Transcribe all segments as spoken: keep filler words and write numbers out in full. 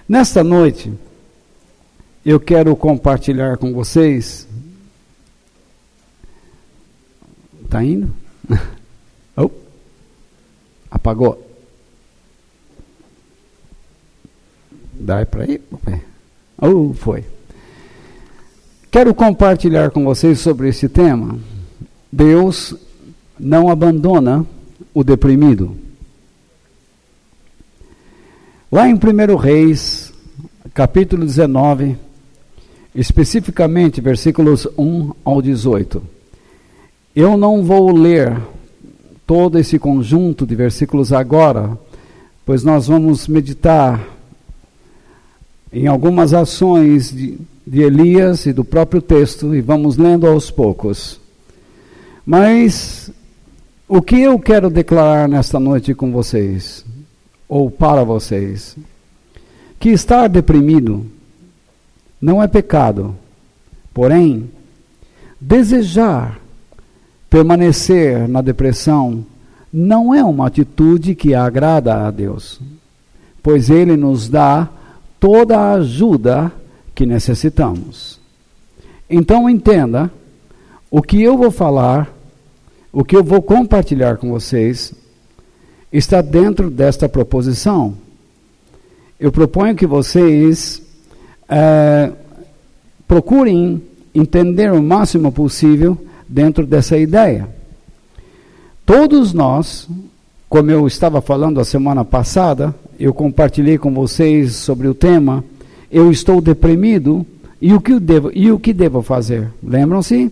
Nesta noite, eu quero compartilhar com vocês. Está indo? Oh, apagou. Dá para ir? Oh, foi. Quero compartilhar com vocês sobre esse tema. Deus não abandona o deprimido. Lá em primeiro Reis, capítulo dezenove, especificamente versículos um ao dezoito. Eu não vou ler todo esse conjunto de versículos agora, pois nós vamos meditar em algumas ações de, de Elias e do próprio texto, e vamos lendo aos poucos. Mas o que eu quero declarar nesta noite com vocês, ou para vocês, que estar deprimido não é pecado, porém, desejar permanecer na depressão não é uma atitude que agrada a Deus, pois Ele nos dá toda a ajuda que necessitamos. Então entenda, o que eu vou falar, o que eu vou compartilhar com vocês, está dentro desta proposição. Eu proponho que vocês é, procurem entender o máximo possível dentro dessa ideia. Todos nós, como eu estava falando a semana passada, eu compartilhei com vocês sobre o tema, eu estou deprimido, e o que eu devo, e o que devo fazer? Lembram-se?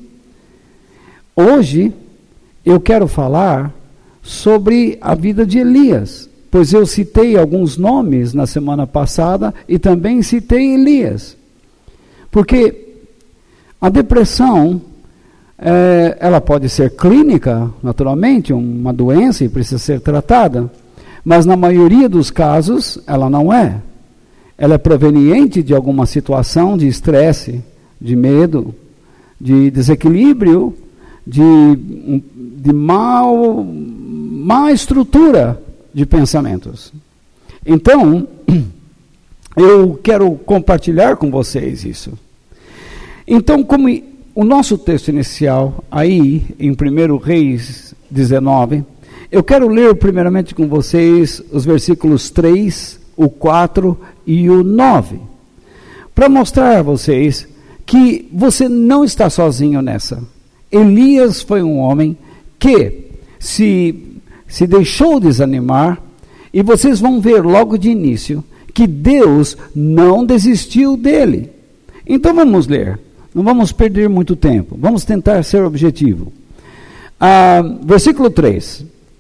Hoje, eu quero falar sobre a vida de Elias, pois eu citei alguns nomes na semana passada e também citei Elias. Porque a depressão, é, ela pode ser clínica, naturalmente, uma doença e precisa ser tratada, mas na maioria dos casos ela não é. Ela é proveniente de alguma situação de estresse, de medo, de desequilíbrio, de, de mal, má estrutura de pensamentos. Então, eu quero compartilhar com vocês isso. Então, como o nosso texto inicial, aí em primeiro Reis dezenove, eu quero ler primeiramente com vocês os versículos três, o quatro e o nove, para mostrar a vocês que você não está sozinho nessa. Elias foi um homem que se, se deixou desanimar, e vocês vão ver logo de início que Deus não desistiu dele. Então vamos ler, não vamos perder muito tempo, vamos tentar ser objetivo. Ah, versículo três.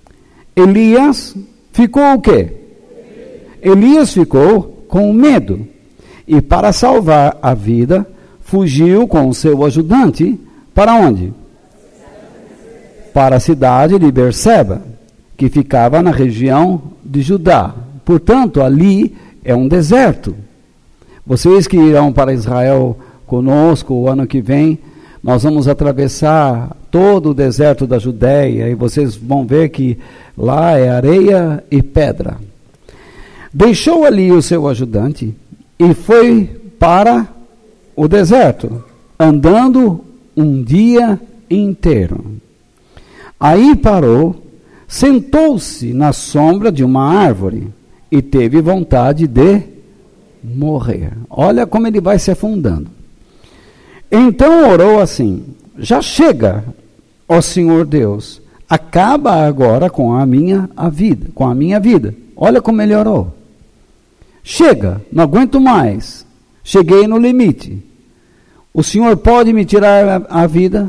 Elias ficou o quê? Elias ficou com medo, e para salvar a vida, fugiu com o seu ajudante, para onde? Para a cidade de Berseba, que ficava na região de Judá. Portanto, ali é um deserto. Vocês que irão para Israel conosco o ano que vem, nós vamos atravessar todo o deserto da Judéia, e vocês vão ver que lá é areia e pedra. Deixou ali o seu ajudante e foi para o deserto, andando um dia inteiro. Aí parou, sentou-se na sombra de uma árvore e teve vontade de morrer. Olha como ele vai se afundando. Então orou assim: já chega, ó Senhor Deus, acaba agora com a minha a vida, com a minha vida. Olha como ele orou. Chega, não aguento mais. Cheguei no limite. O Senhor pode me tirar a, a vida?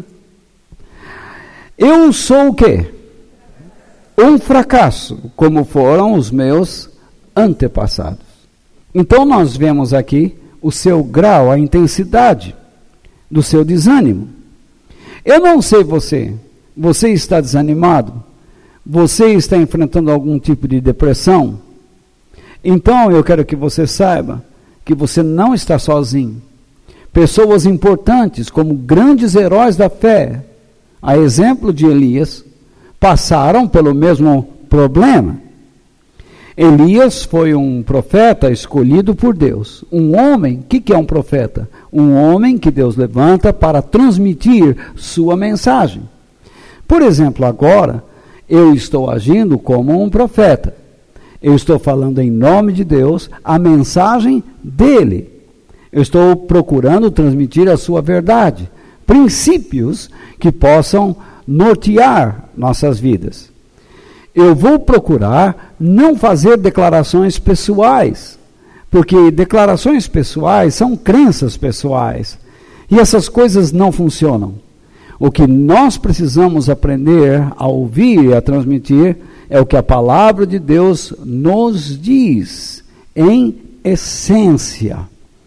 Eu sou o quê? Um fracasso, como foram os meus antepassados. Então nós vemos aqui o seu grau, a intensidade do seu desânimo. Eu não sei você, você está desanimado? Você está enfrentando algum tipo de depressão? Então eu quero que você saiba que você não está sozinho. Pessoas importantes, como grandes heróis da fé, a exemplo de Elias, passaram pelo mesmo problema. Elias foi um profeta escolhido por Deus. Um homem, o que, que é um profeta? Um homem que Deus levanta para transmitir sua mensagem. Por exemplo, agora, eu estou agindo como um profeta. Eu estou falando em nome de Deus a mensagem dele. Eu estou procurando transmitir a sua verdade, princípios que possam nortear nossas vidas. Eu vou procurar não fazer declarações pessoais, porque declarações pessoais são crenças pessoais, e essas coisas não funcionam. O que nós precisamos aprender a ouvir e a transmitir é o que a palavra de Deus nos diz, em essência.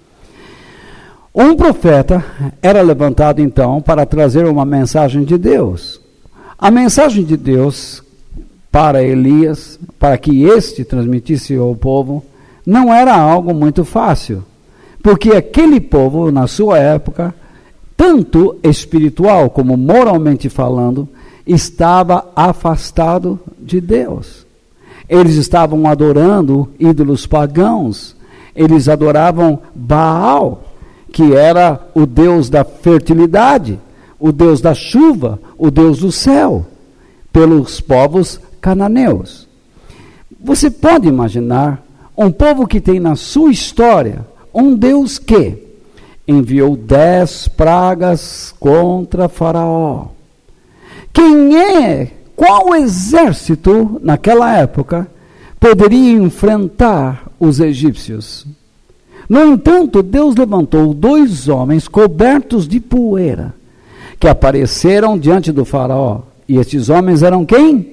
Um profeta era levantado então para trazer uma mensagem de Deus. A mensagem de Deus para Elias, para que este transmitisse ao povo, não era algo muito fácil, porque aquele povo, na sua época, tanto espiritual como moralmente falando, estava afastado de Deus. Eles estavam adorando ídolos pagãos, eles adoravam Baal, que era o Deus da fertilidade, o Deus da chuva, o Deus do céu, pelos povos cananeus. Você pode imaginar um povo que tem na sua história um Deus que enviou dez pragas contra Faraó. Quem é, qual exército naquela época poderia enfrentar os egípcios? No entanto, Deus levantou dois homens cobertos de poeira, que apareceram diante do Faraó. E estes homens eram quem?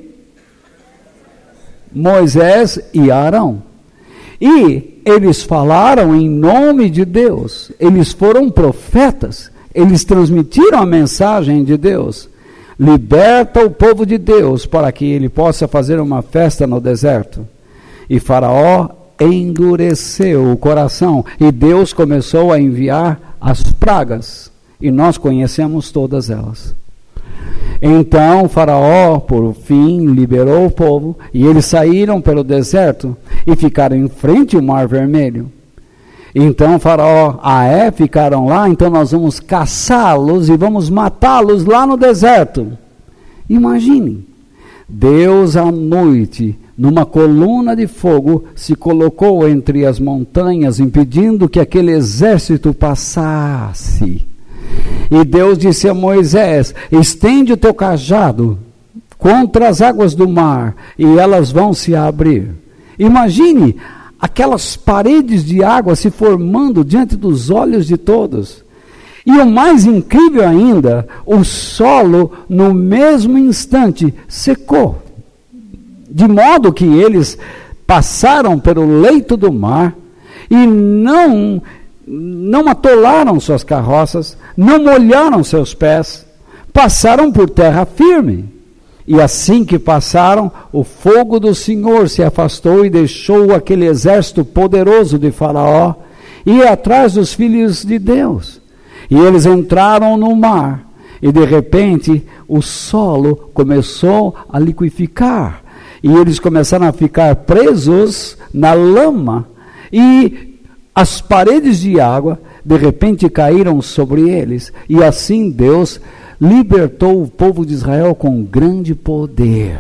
Moisés e Arão. E eles falaram em nome de Deus. Eles foram profetas. Eles transmitiram a mensagem de Deus. Liberta o povo de Deus para que ele possa fazer uma festa no deserto. E Faraó endureceu o coração. E Deus começou a enviar as pragas. E nós conhecemos todas elas. Então Faraó, por fim, liberou o povo, e eles saíram pelo deserto e ficaram em frente ao Mar Vermelho. Então Faraó, ah é, ficaram lá, então nós vamos caçá-los e vamos matá-los lá no deserto. Imagine, Deus à noite, numa coluna de fogo, se colocou entre as montanhas, impedindo que aquele exército passasse. E Deus disse a Moisés: estende o teu cajado contra as águas do mar, e elas vão se abrir. Imagine aquelas paredes de água se formando diante dos olhos de todos. E o mais incrível ainda, o solo no mesmo instante secou, de modo que eles passaram pelo leito do mar e não não atolaram suas carroças, não molharam seus pés, passaram por terra firme. E assim que passaram, o fogo do Senhor se afastou e deixou aquele exército poderoso de Faraó ir atrás dos filhos de Deus. E eles entraram no mar, e de repente o solo começou a liquificar, e eles começaram a ficar presos na lama, e as paredes de água, de repente, caíram sobre eles. E assim Deus libertou o povo de Israel com grande poder.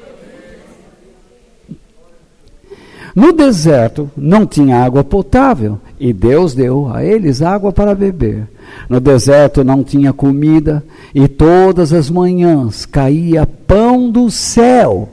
No deserto, não tinha água potável. E Deus deu a eles água para beber. No deserto não tinha comida. E todas as manhãs caía pão do céu.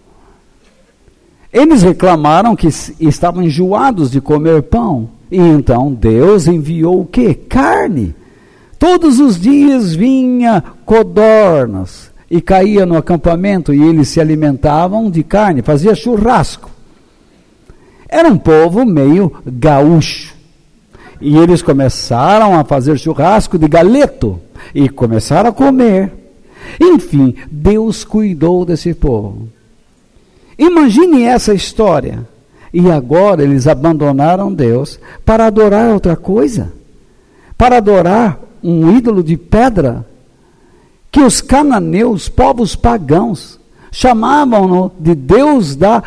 Eles reclamaram que estavam enjoados de comer pão. E então Deus enviou o quê? Carne. Todos os dias vinha codornas e caía no acampamento, e eles se alimentavam de carne, fazia churrasco. Era um povo meio gaúcho. E eles começaram a fazer churrasco de galeto e começaram a comer. Enfim, Deus cuidou desse povo. Imagine essa história. E agora eles abandonaram Deus para adorar outra coisa. Para adorar um ídolo de pedra que os cananeus, povos pagãos, chamavam-no de Deus da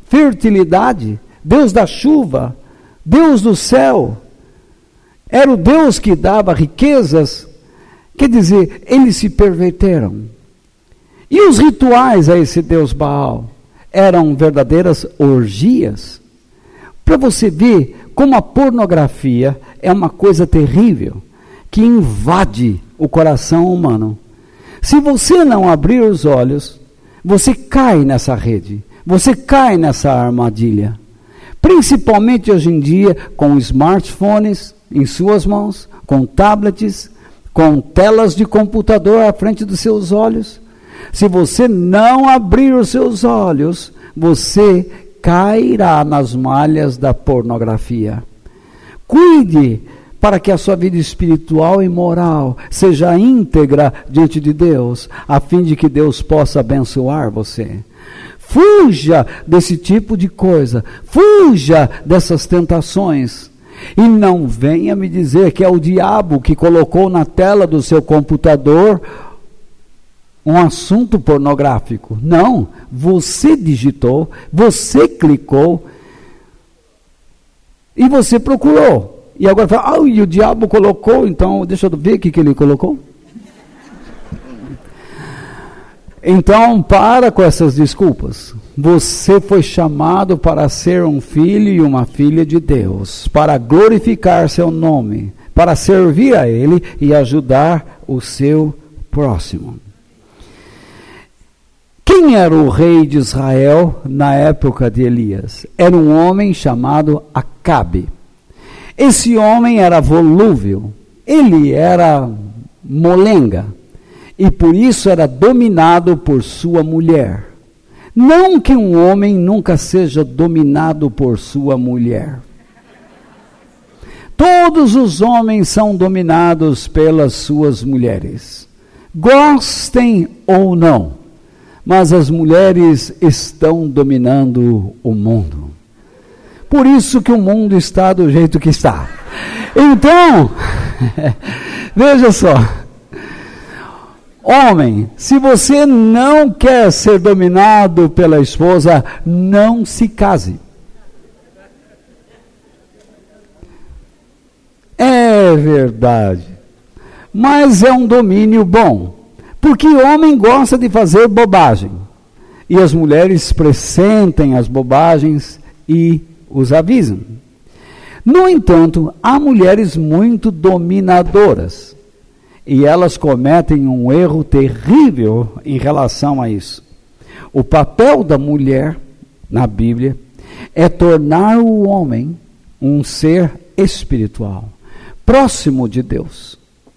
fertilidade, Deus da chuva, Deus do céu. Era o Deus que dava riquezas. Quer dizer, eles se perverteram. E os rituais a esse Deus Baal eram verdadeiras orgias. Para você ver como a pornografia é uma coisa terrível, que invade o coração humano. Se você não abrir os olhos, você cai nessa rede, você cai nessa armadilha. Principalmente hoje em dia, com smartphones em suas mãos, com tablets, com telas de computador à frente dos seus olhos. Se você não abrir os seus olhos, você cairá nas malhas da pornografia. Cuide para que a sua vida espiritual e moral seja íntegra diante de Deus, a fim de que Deus possa abençoar você. Fuja desse tipo de coisa, fuja dessas tentações. E não venha me dizer que é o diabo que colocou na tela do seu computador um assunto pornográfico. Não, você digitou, você clicou e você procurou. E agora fala, ah, e o diabo colocou, então deixa eu ver o que, que ele colocou. Então, para com essas desculpas. Você foi chamado para ser um filho e uma filha de Deus, para glorificar seu nome, para servir a Ele e ajudar o seu próximo. Quem era o rei de Israel na época de Elias? Era um homem chamado Acabe. Esse homem era volúvel, ele era molenga, e por isso era dominado por sua mulher. Não que um homem nunca seja dominado por sua mulher. Todos os homens são dominados pelas suas mulheres, gostem ou não, mas as mulheres estão dominando o mundo. Por isso que o mundo está do jeito que está. Então, veja só. Homem, se você não quer ser dominado pela esposa, não se case. É verdade. Mas é um domínio bom. Porque o homem gosta de fazer bobagem. E as mulheres pressentem as bobagens e os avisam. No entanto, há mulheres muito dominadoras. E elas cometem um erro terrível em relação a isso. O papel da mulher, na Bíblia, é tornar o homem um ser espiritual, próximo de Deus.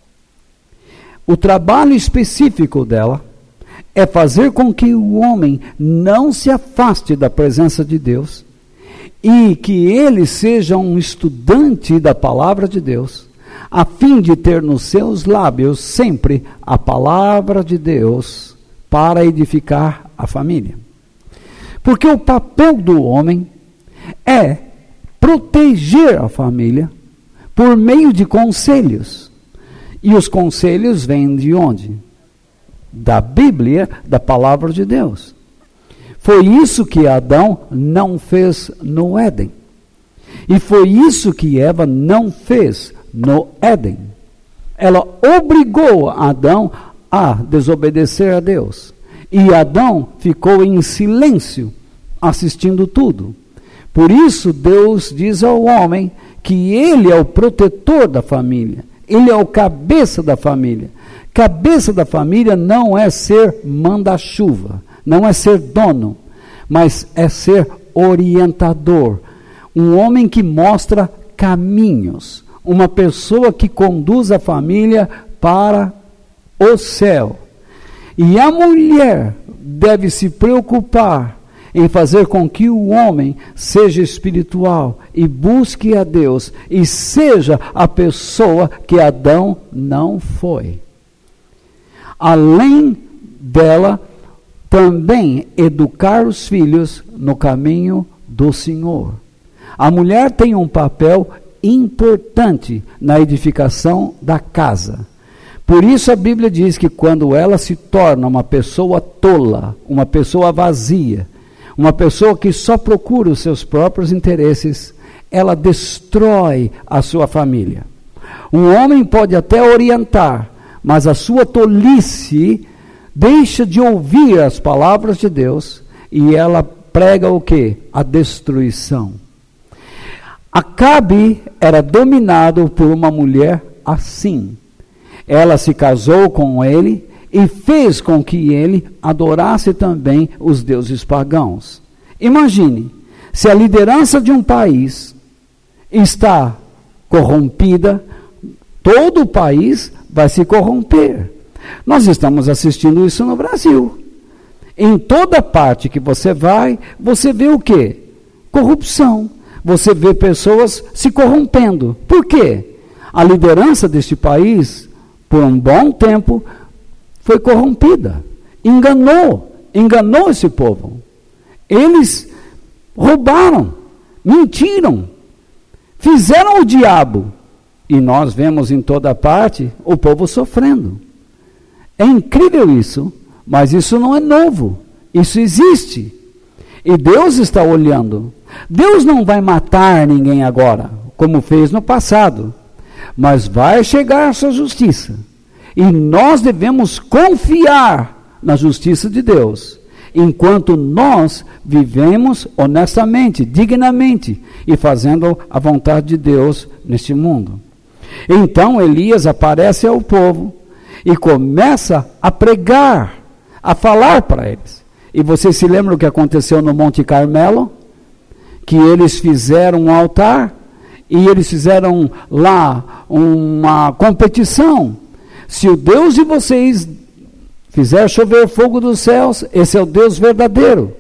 O trabalho específico dela é fazer com que o homem não se afaste da presença de Deus e que ele seja um estudante da palavra de Deus, a fim de ter nos seus lábios sempre a palavra de Deus para edificar a família. Porque o papel do homem é proteger a família por meio de conselhos. E os conselhos vêm de onde? Da Bíblia, da palavra de Deus. Foi isso que Adão não fez no Éden. E foi isso que Eva não fez no Éden. Ela obrigou Adão a desobedecer a Deus. E Adão ficou em silêncio, assistindo tudo. Por isso Deus diz ao homem que ele é o protetor da família. Ele é o cabeça da família. Cabeça da família não é ser manda-chuva, não é ser dono, mas é ser orientador. Um homem que mostra caminhos. Uma pessoa que conduz a família para o céu. E a mulher deve se preocupar em fazer com que o homem seja espiritual e busque a Deus e seja a pessoa que Adão não foi. Além dela, também educar os filhos no caminho do Senhor. A mulher tem um papel importante na edificação da casa. Por isso a Bíblia diz que quando ela se torna uma pessoa tola, uma pessoa vazia, Uma pessoa que só procura os seus próprios interesses, ela destrói a sua família. Um homem pode até orientar, mas a sua tolice deixa de ouvir as palavras de Deus e ela prega o quê? A destruição. Acabe era dominado por uma mulher assim. Ela se casou com ele e fez com que ele adorasse também os deuses pagãos. Imagine, se a liderança de um país está corrompida, todo o país vai se corromper. Nós estamos assistindo isso no Brasil. Em toda parte que você vai, você vê o quê? Corrupção. Você vê pessoas se corrompendo. Por quê? A liderança deste país, por um bom tempo, foi corrompida. Enganou. Enganou esse povo. Eles roubaram, mentiram, fizeram o diabo. E nós vemos em toda parte o povo sofrendo. É incrível isso, mas isso não é novo. Isso existe. E Deus está olhando. Deus não vai matar ninguém agora, como fez no passado. Mas vai chegar a sua justiça. E nós devemos confiar na justiça de Deus, enquanto nós vivemos honestamente, dignamente, e fazendo a vontade de Deus neste mundo. Então Elias aparece ao povo e começa a pregar, a falar para eles. E vocês se lembram o que aconteceu no Monte Carmelo? Que eles fizeram um altar e eles fizeram lá uma competição. Se o Deus de vocês fizer chover fogo dos céus, esse é o Deus verdadeiro.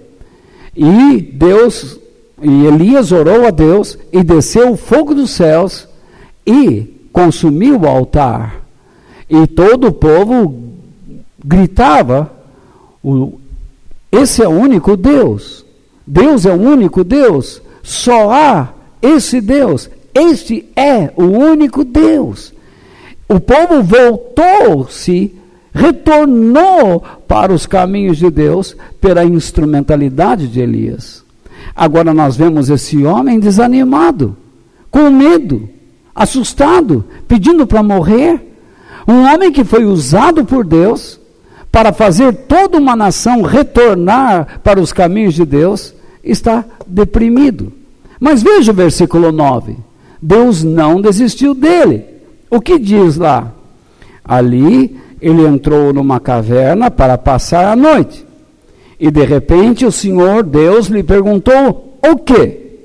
E Deus, e Elias orou a Deus e desceu o fogo dos céus e consumiu o altar. E todo o povo gritava, esse é o único Deus. Deus é o único Deus. Só há esse Deus. Este é o único Deus. O povo voltou-se, retornou para os caminhos de Deus pela instrumentalidade de Elias. Agora nós vemos esse homem desanimado, com medo, assustado, pedindo para morrer. Um homem que foi usado por Deus para fazer toda uma nação retornar para os caminhos de Deus, está deprimido. Mas veja o versículo nove. Deus não desistiu dele. O que diz lá? Ali ele entrou numa caverna para passar a noite. E de repente o Senhor Deus lhe perguntou: o quê?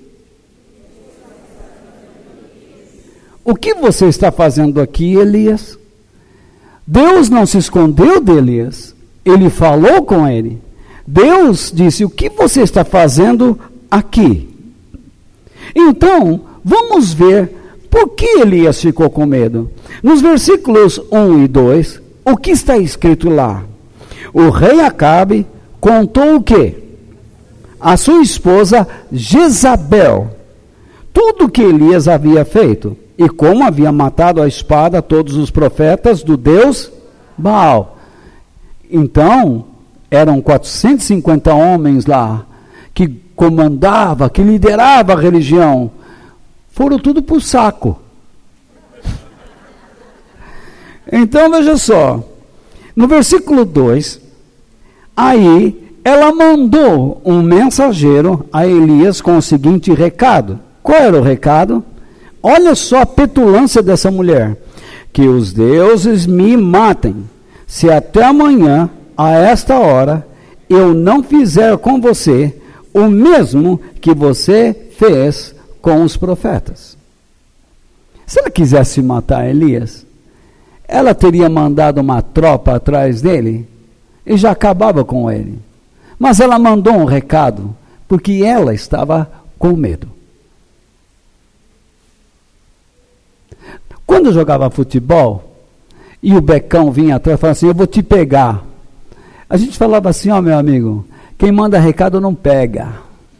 O que você está fazendo aqui, Elias? Deus não se escondeu de Elias. Ele falou com ele. Deus disse: o que você está fazendo aqui? Então, vamos ver por que Elias ficou com medo. Nos versículos um e dois, o que está escrito lá? O rei Acabe contou o quê? A sua esposa Jezabel, tudo o que Elias havia feito, e como havia matado a espada todos os profetas do Deus Baal. Então, eram quatrocentos e cinquenta homens lá, que comandava, que liderava a religião, foram tudo para o saco. Então, veja só, no versículo dois, aí ela mandou um mensageiro a Elias com o seguinte recado. Qual era o recado? Olha só a petulância dessa mulher. Que os deuses me matem, se até amanhã, a esta hora, eu não fizer com você o mesmo que você fez com os profetas. Se ela quisesse matar Elias, ela teria mandado uma tropa atrás dele e já acabava com ele. Mas ela mandou um recado, porque ela estava com medo. Quando eu jogava futebol, e o Becão vinha atrás e falava assim: eu vou te pegar. A gente falava assim: ó, meu amigo, quem manda recado não pega.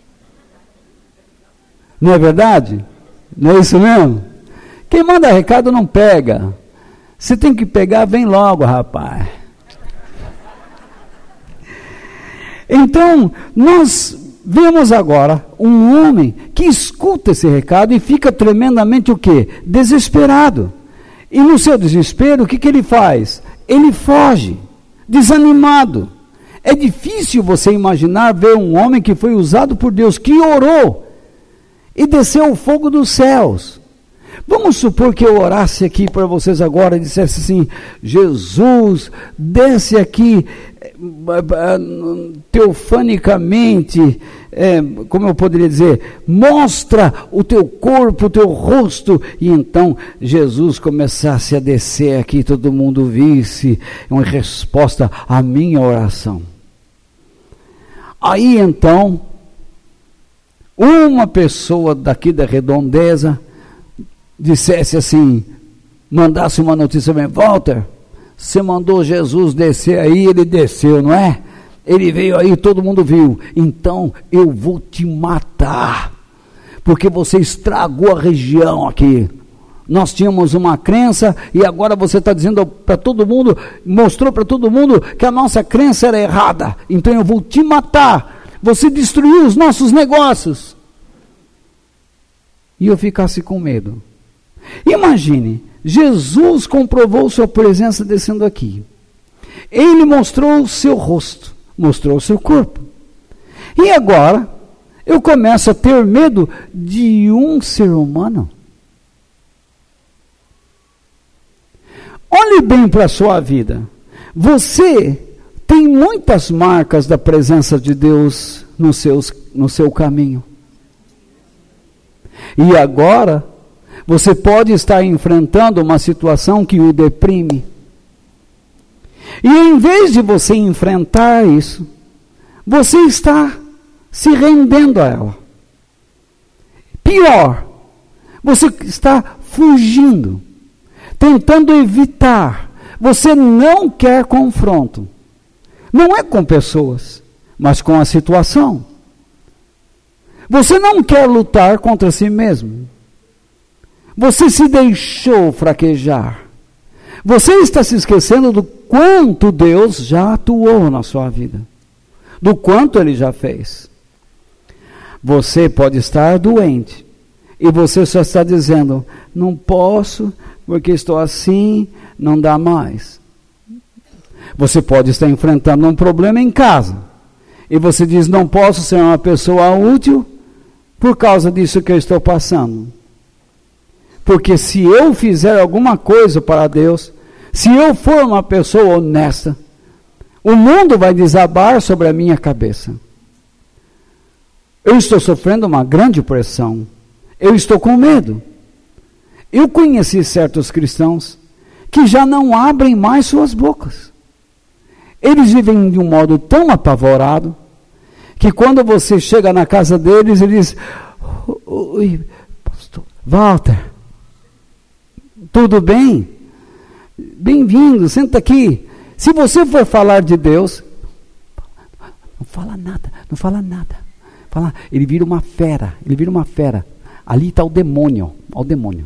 Não é verdade? Não é isso mesmo? Quem manda recado não pega. Você tem que pegar, vem logo, rapaz. Então, nós vemos agora um homem que escuta esse recado e fica tremendamente o quê? Desesperado. E no seu desespero, o que, que ele faz? Ele foge, desanimado. É difícil você imaginar ver um homem que foi usado por Deus, que orou e desceu o fogo dos céus. Vamos supor que eu orasse aqui para vocês agora e dissesse assim: Jesus, desce aqui teofanicamente, é, como eu poderia dizer, mostra o teu corpo, o teu rosto, e então Jesus começasse a descer aqui, todo mundo visse, uma resposta à minha oração. Aí então, uma pessoa daqui da redondeza dissesse assim, mandasse uma notícia bem: Walter, você mandou Jesus descer aí, ele desceu, não é? Ele veio aí, todo mundo viu. Então eu vou te matar, porque você estragou a região aqui. Nós tínhamos uma crença e agora você está dizendo para todo mundo, mostrou para todo mundo que a nossa crença era errada. Então eu vou te matar. Você destruiu os nossos negócios. E eu ficasse com medo. Imagine, Jesus comprovou sua presença descendo aqui. Ele mostrou o seu rosto, mostrou o seu corpo. E agora, eu começo a ter medo de um ser humano. Olhe bem para a sua vida. Você tem muitas marcas da presença de Deus no, seus, no seu caminho. E agora, você pode estar enfrentando uma situação que o deprime. E em vez de você enfrentar isso, você está se rendendo a ela. Pior, você está fugindo, tentando evitar. Você não quer confronto. Não é com pessoas, mas com a situação. Você não quer lutar contra si mesmo. Você se deixou fraquejar. Você está se esquecendo do quanto Deus já atuou na sua vida. Do quanto Ele já fez. Você pode estar doente. E você só está dizendo: não posso, porque estou assim, não dá mais. Você pode estar enfrentando um problema em casa. E você diz: não posso ser uma pessoa útil por causa disso que eu estou passando. Porque se eu fizer alguma coisa para Deus, se eu for uma pessoa honesta, o mundo vai desabar sobre a minha cabeça. Eu estou sofrendo uma grande pressão. Eu estou com medo. Eu conheci certos cristãos que já não abrem mais suas bocas. Eles vivem de um modo tão apavorado, que quando você chega na casa deles, eles dizem: oi, pastor Walter, tudo bem? Bem-vindo, senta aqui. Se você for falar de Deus, não fala nada, não fala nada. Fala, ele vira uma fera, ele vira uma fera. Ali está o demônio, ó, o demônio.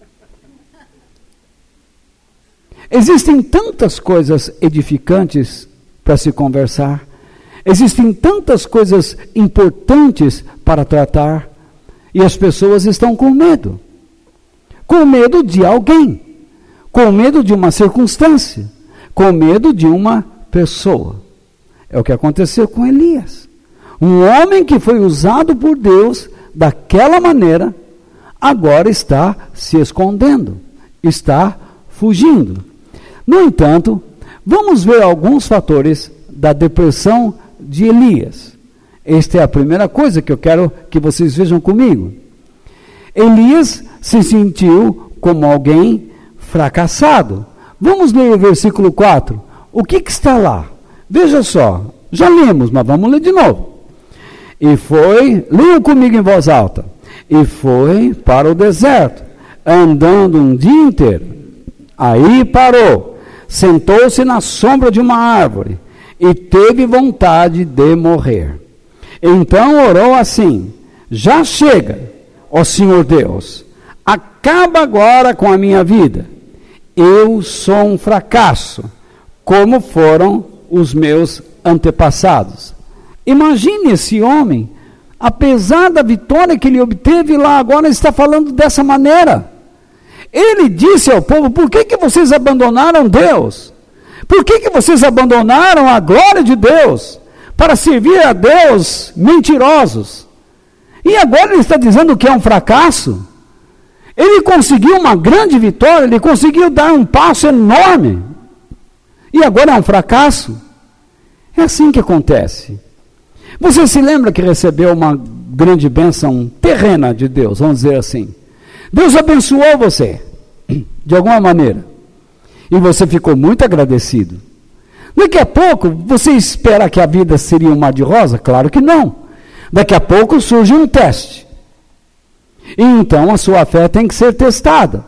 Existem tantas coisas edificantes para se conversar. Existem tantas coisas importantes para tratar. E as pessoas estão com medo. Com medo de alguém. Com medo de uma circunstância. Com medo de uma pessoa. É o que aconteceu com Elias. Um homem que foi usado por Deus daquela maneira, agora está se escondendo. Está fugindo. No entanto, vamos ver alguns fatores da depressão de Elias. Esta é a primeira coisa que eu quero que vocês vejam comigo. Elias se sentiu como alguém fracassado. Vamos ler o versículo quatro. O que, que está lá? Veja só, já lemos, mas vamos ler de novo. E foi, leiam comigo em voz alta. E foi para o deserto, andando um dia inteiro. Aí parou, sentou-se na sombra de uma árvore e teve vontade de morrer. Então orou assim: já chega, ó Senhor Deus, acaba agora com a minha vida. Eu sou um fracasso, como foram os meus antepassados. Imagine esse homem apesar da vitória que ele obteve lá, agora ele está falando dessa maneira. Ele disse ao povo: por que que vocês abandonaram Deus? Por que que vocês abandonaram a glória de Deus para servir a Deus mentirosos? E agora ele está dizendo que é um fracasso. Ele conseguiu uma grande vitória, ele conseguiu dar um passo enorme. E agora é um fracasso? É assim que acontece. Você se lembra que recebeu uma grande bênção terrena de Deus, vamos dizer assim. Deus abençoou você, de alguma maneira. E você ficou muito agradecido. Daqui a pouco, você espera que a vida seria um mar de rosa? Claro que não. Daqui a pouco surge um teste. E então a sua fé tem que ser testada.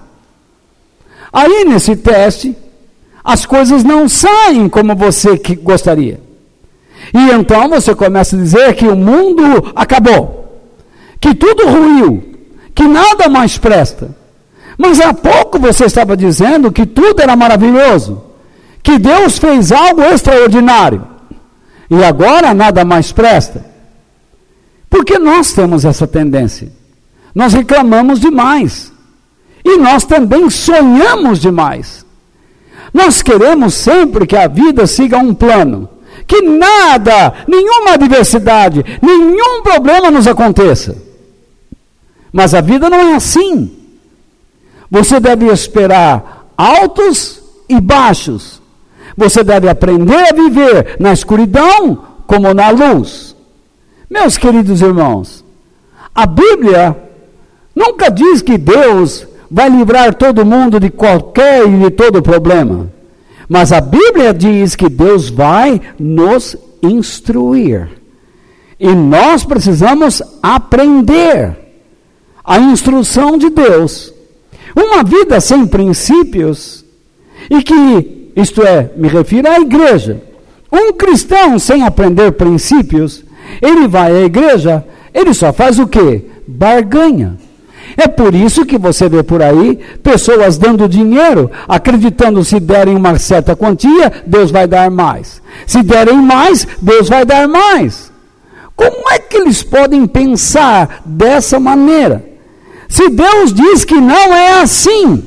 Aí nesse teste, as coisas não saem como você que gostaria. E então você começa a dizer que o mundo acabou, que tudo ruiu, que nada mais presta. Mas há pouco você estava dizendo que tudo era maravilhoso, que Deus fez algo extraordinário, e agora nada mais presta. Porque nós temos essa tendência. Nós reclamamos demais. E nós também sonhamos demais. Nós queremos sempre que a vida siga um plano. Que nada, nenhuma adversidade, nenhum problema nos aconteça. Mas a vida não é assim. Você deve esperar altos e baixos. Você deve aprender a viver na escuridão como na luz. Meus queridos irmãos, a Bíblia nunca diz que Deus vai livrar todo mundo de qualquer e de todo problema. Mas a Bíblia diz que Deus vai nos instruir. E nós precisamos aprender a instrução de Deus. Uma vida sem princípios, e que, isto é, me refiro à igreja. Um cristão sem aprender princípios, ele vai à igreja, ele só faz o quê? Barganha. É por isso que você vê por aí pessoas dando dinheiro, acreditando se derem uma certa quantia, Deus vai dar mais. Se derem mais, Deus vai dar mais. Como é que eles podem pensar dessa maneira? Se Deus diz que não é assim.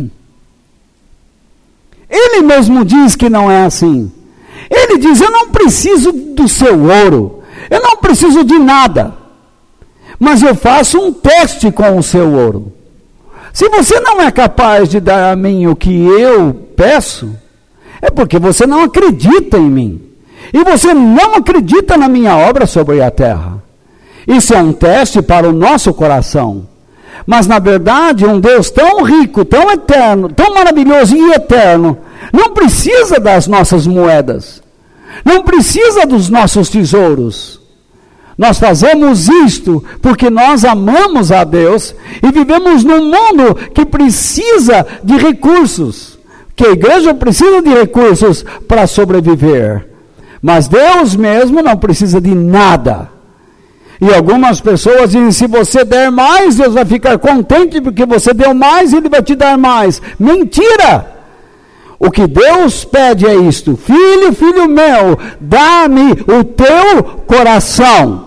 Ele mesmo diz que não é assim. Ele diz: eu não preciso do seu ouro, eu não preciso de nada, mas eu faço um teste com o seu ouro. Se você não é capaz de dar a mim o que eu peço, é porque você não acredita em mim. E você não acredita na minha obra sobre a terra. Isso é um teste para o nosso coração. Mas na verdade, um Deus tão rico, tão eterno, tão maravilhoso e eterno, não precisa das nossas moedas. Não precisa dos nossos tesouros. Nós fazemos isto porque nós amamos a Deus e vivemos num mundo que precisa de recursos, que a igreja precisa de recursos para sobreviver. Mas Deus mesmo não precisa de nada. E algumas pessoas dizem: se você der mais, Deus vai ficar contente porque você deu mais e Ele vai te dar mais. Mentira! O que Deus pede é isto: filho, filho meu, dá-me o teu coração.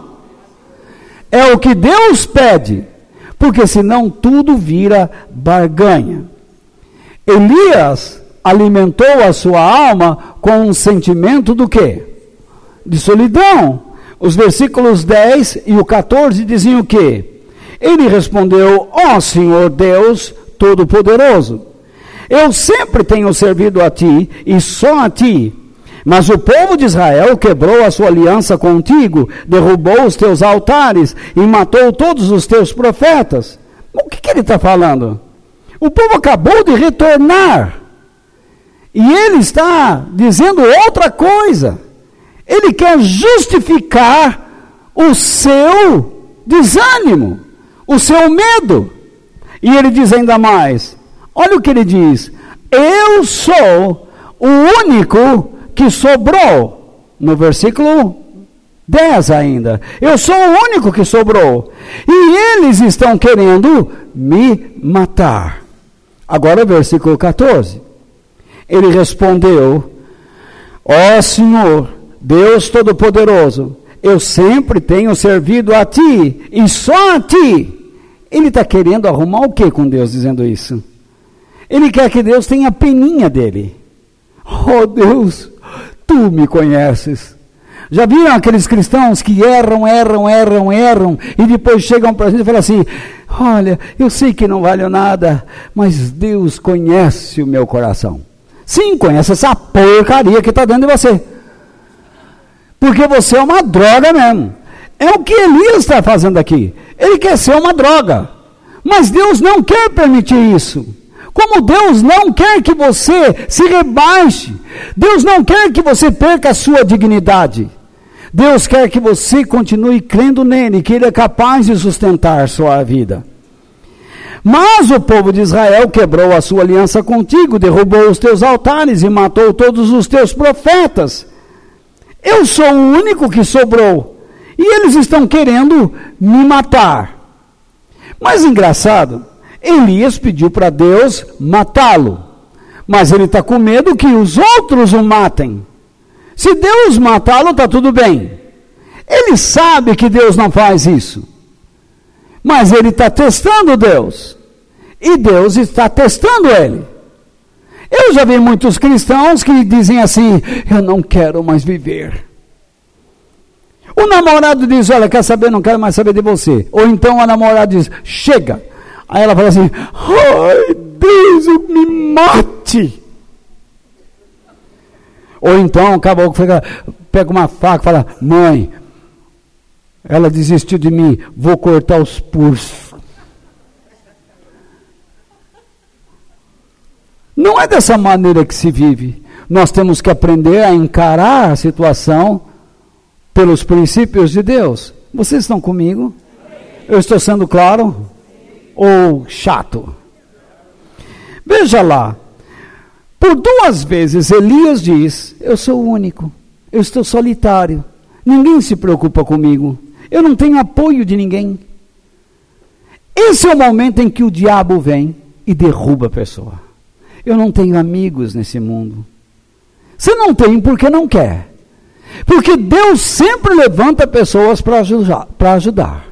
É o que Deus pede, porque senão tudo vira barganha. Elias alimentou a sua alma com um sentimento do quê? De solidão. Os versículos dez e o catorze dizem o quê? Ele respondeu: ó Senhor Deus Todo-Poderoso, eu sempre tenho servido a ti e só a ti. Mas o povo de Israel quebrou a sua aliança contigo, derrubou os teus altares e matou todos os teus profetas. O que, que ele está falando? O povo acabou de retornar. E ele está dizendo outra coisa. Ele quer justificar o seu desânimo, o seu medo. E ele diz ainda mais, olha o que ele diz: eu sou o único que sobrou. No versículo dez ainda, eu sou o único que sobrou. E eles estão querendo me matar. Agora o versículo catorze. Ele respondeu: ó Senhor Deus Todo-Poderoso, eu sempre tenho servido a ti, e só a ti. Ele está querendo arrumar o que com Deus dizendo isso? Ele quer que Deus tenha peninha dele. Oh Deus, tu me conheces. Já viram aqueles cristãos que erram, erram, erram, erram, e depois chegam para a gente e falam assim, olha, eu sei que não vale nada, mas Deus conhece o meu coração. Sim, conhece essa porcaria que está dentro de você. Porque você é uma droga mesmo. É o que Elias está fazendo aqui. Ele quer ser uma droga. Mas Deus não quer permitir isso. Como Deus não quer que você se rebaixe. Deus não quer que você perca a sua dignidade. Deus quer que você continue crendo nele, que ele é capaz de sustentar sua vida. Mas o povo de Israel quebrou a sua aliança contigo, derrubou os teus altares e matou todos os teus profetas. Eu sou o único que sobrou. E eles estão querendo me matar. Mas engraçado, Elias pediu para Deus matá-lo. Mas ele está com medo que os outros o matem. Se Deus matá-lo, está tudo bem. Ele sabe que Deus não faz isso. Mas ele está testando Deus. E Deus está testando ele. Eu já vi muitos cristãos que dizem assim, eu não quero mais viver. O namorado diz, olha, quer saber, não quero mais saber de você. Ou então a namorada diz, chega. Aí ela fala assim, ai Deus, me mate. Ou então o caboclo pega uma faca e fala, mãe, ela desistiu de mim, vou cortar os pulsos. Não é dessa maneira que se vive. Nós temos que aprender a encarar a situação pelos princípios de Deus. Vocês estão comigo? Eu estou sendo claro? Ou chato? Veja lá. Por duas vezes Elias diz, eu sou o único, eu estou solitário, ninguém se preocupa comigo, eu não tenho apoio de ninguém. Esse é o momento em que o diabo vem e derruba a pessoa. Eu não tenho amigos nesse mundo. Você não tem porque não quer. Porque Deus sempre levanta pessoas para ajudar, para ajudar.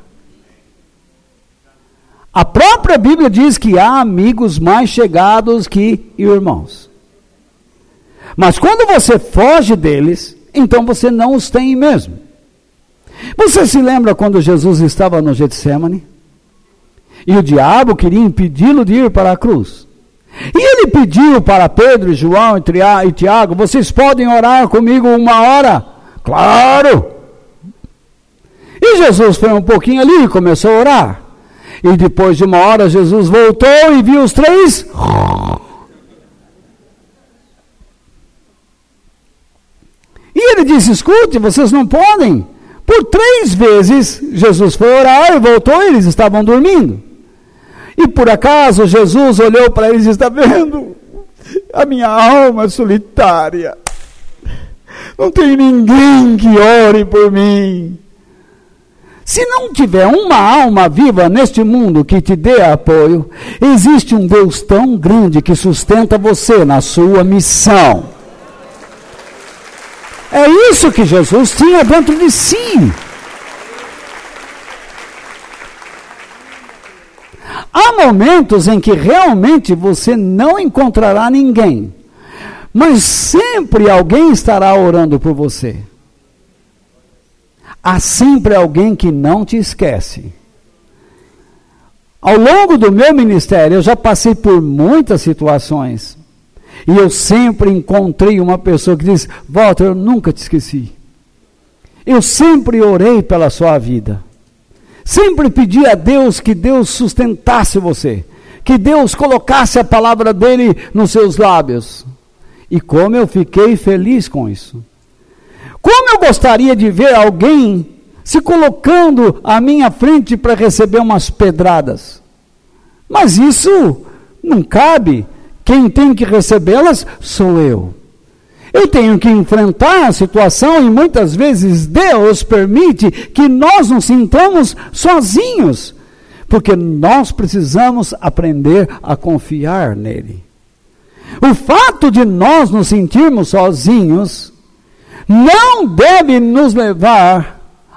A própria Bíblia diz que há amigos mais chegados que irmãos. Mas quando você foge deles, então você não os tem mesmo. Você se lembra quando Jesus estava no Getsemane? E o diabo queria impedi-lo de ir para a cruz. E ele pediu para Pedro, João e Tiago, vocês podem orar comigo uma hora? Claro! E Jesus foi um pouquinho ali e começou a orar. E depois de uma hora Jesus voltou e viu os três. E ele disse, escute, vocês não podem. Por três vezes Jesus foi orar e voltou e eles estavam dormindo. E por acaso Jesus olhou para eles e está vendo? A minha alma é solitária. Não tem ninguém que ore por mim. Se não tiver uma alma viva neste mundo que te dê apoio, existe um Deus tão grande que sustenta você na sua missão. É isso que Jesus tinha dentro de si. Há momentos em que realmente você não encontrará ninguém, mas sempre alguém estará orando por você. Há sempre alguém que não te esquece. Ao longo do meu ministério, eu já passei por muitas situações, e eu sempre encontrei uma pessoa que diz, Walter, eu nunca te esqueci. Eu sempre orei pela sua vida. Sempre pedi a Deus que Deus sustentasse você, que Deus colocasse a palavra dele nos seus lábios. E como eu fiquei feliz com isso. Como eu gostaria de ver alguém se colocando à minha frente para receber umas pedradas. Mas isso não cabe. Quem tem que recebê-las sou eu. Eu tenho que enfrentar a situação e muitas vezes Deus permite que nós nos sintamos sozinhos, porque nós precisamos aprender a confiar nele. O fato de nós nos sentirmos sozinhos não deve nos levar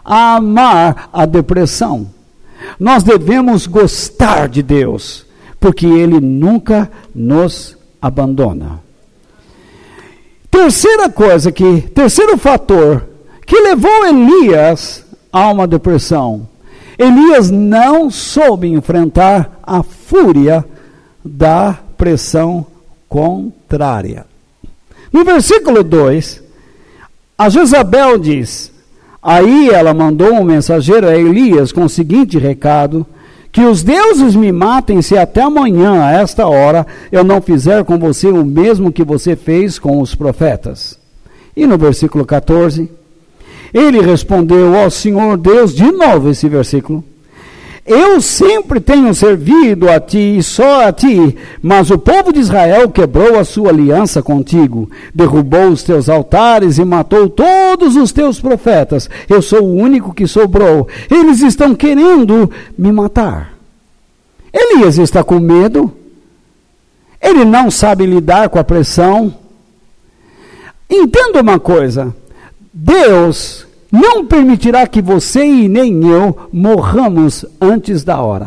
a amar a depressão. Nós devemos gostar de Deus, porque Ele nunca nos abandona. Terceira coisa que, terceiro fator que levou Elias a uma depressão. Elias não soube enfrentar a fúria da pressão contrária. No versículo dois, a Jezabel diz: aí ela mandou um mensageiro a Elias com o seguinte recado: que os deuses me matem se até amanhã, a esta hora, eu não fizer com você o mesmo que você fez com os profetas. E no versículo quatorze, ele respondeu ao Senhor Deus, de novo esse versículo: eu sempre tenho servido a ti e só a ti, mas o povo de Israel quebrou a sua aliança contigo, derrubou os teus altares e matou todos os teus profetas. Eu sou o único que sobrou. Eles estão querendo me matar. Elias está com medo. Ele não sabe lidar com a pressão. Entenda uma coisa: Deus não permitirá que você e nem eu morramos antes da hora.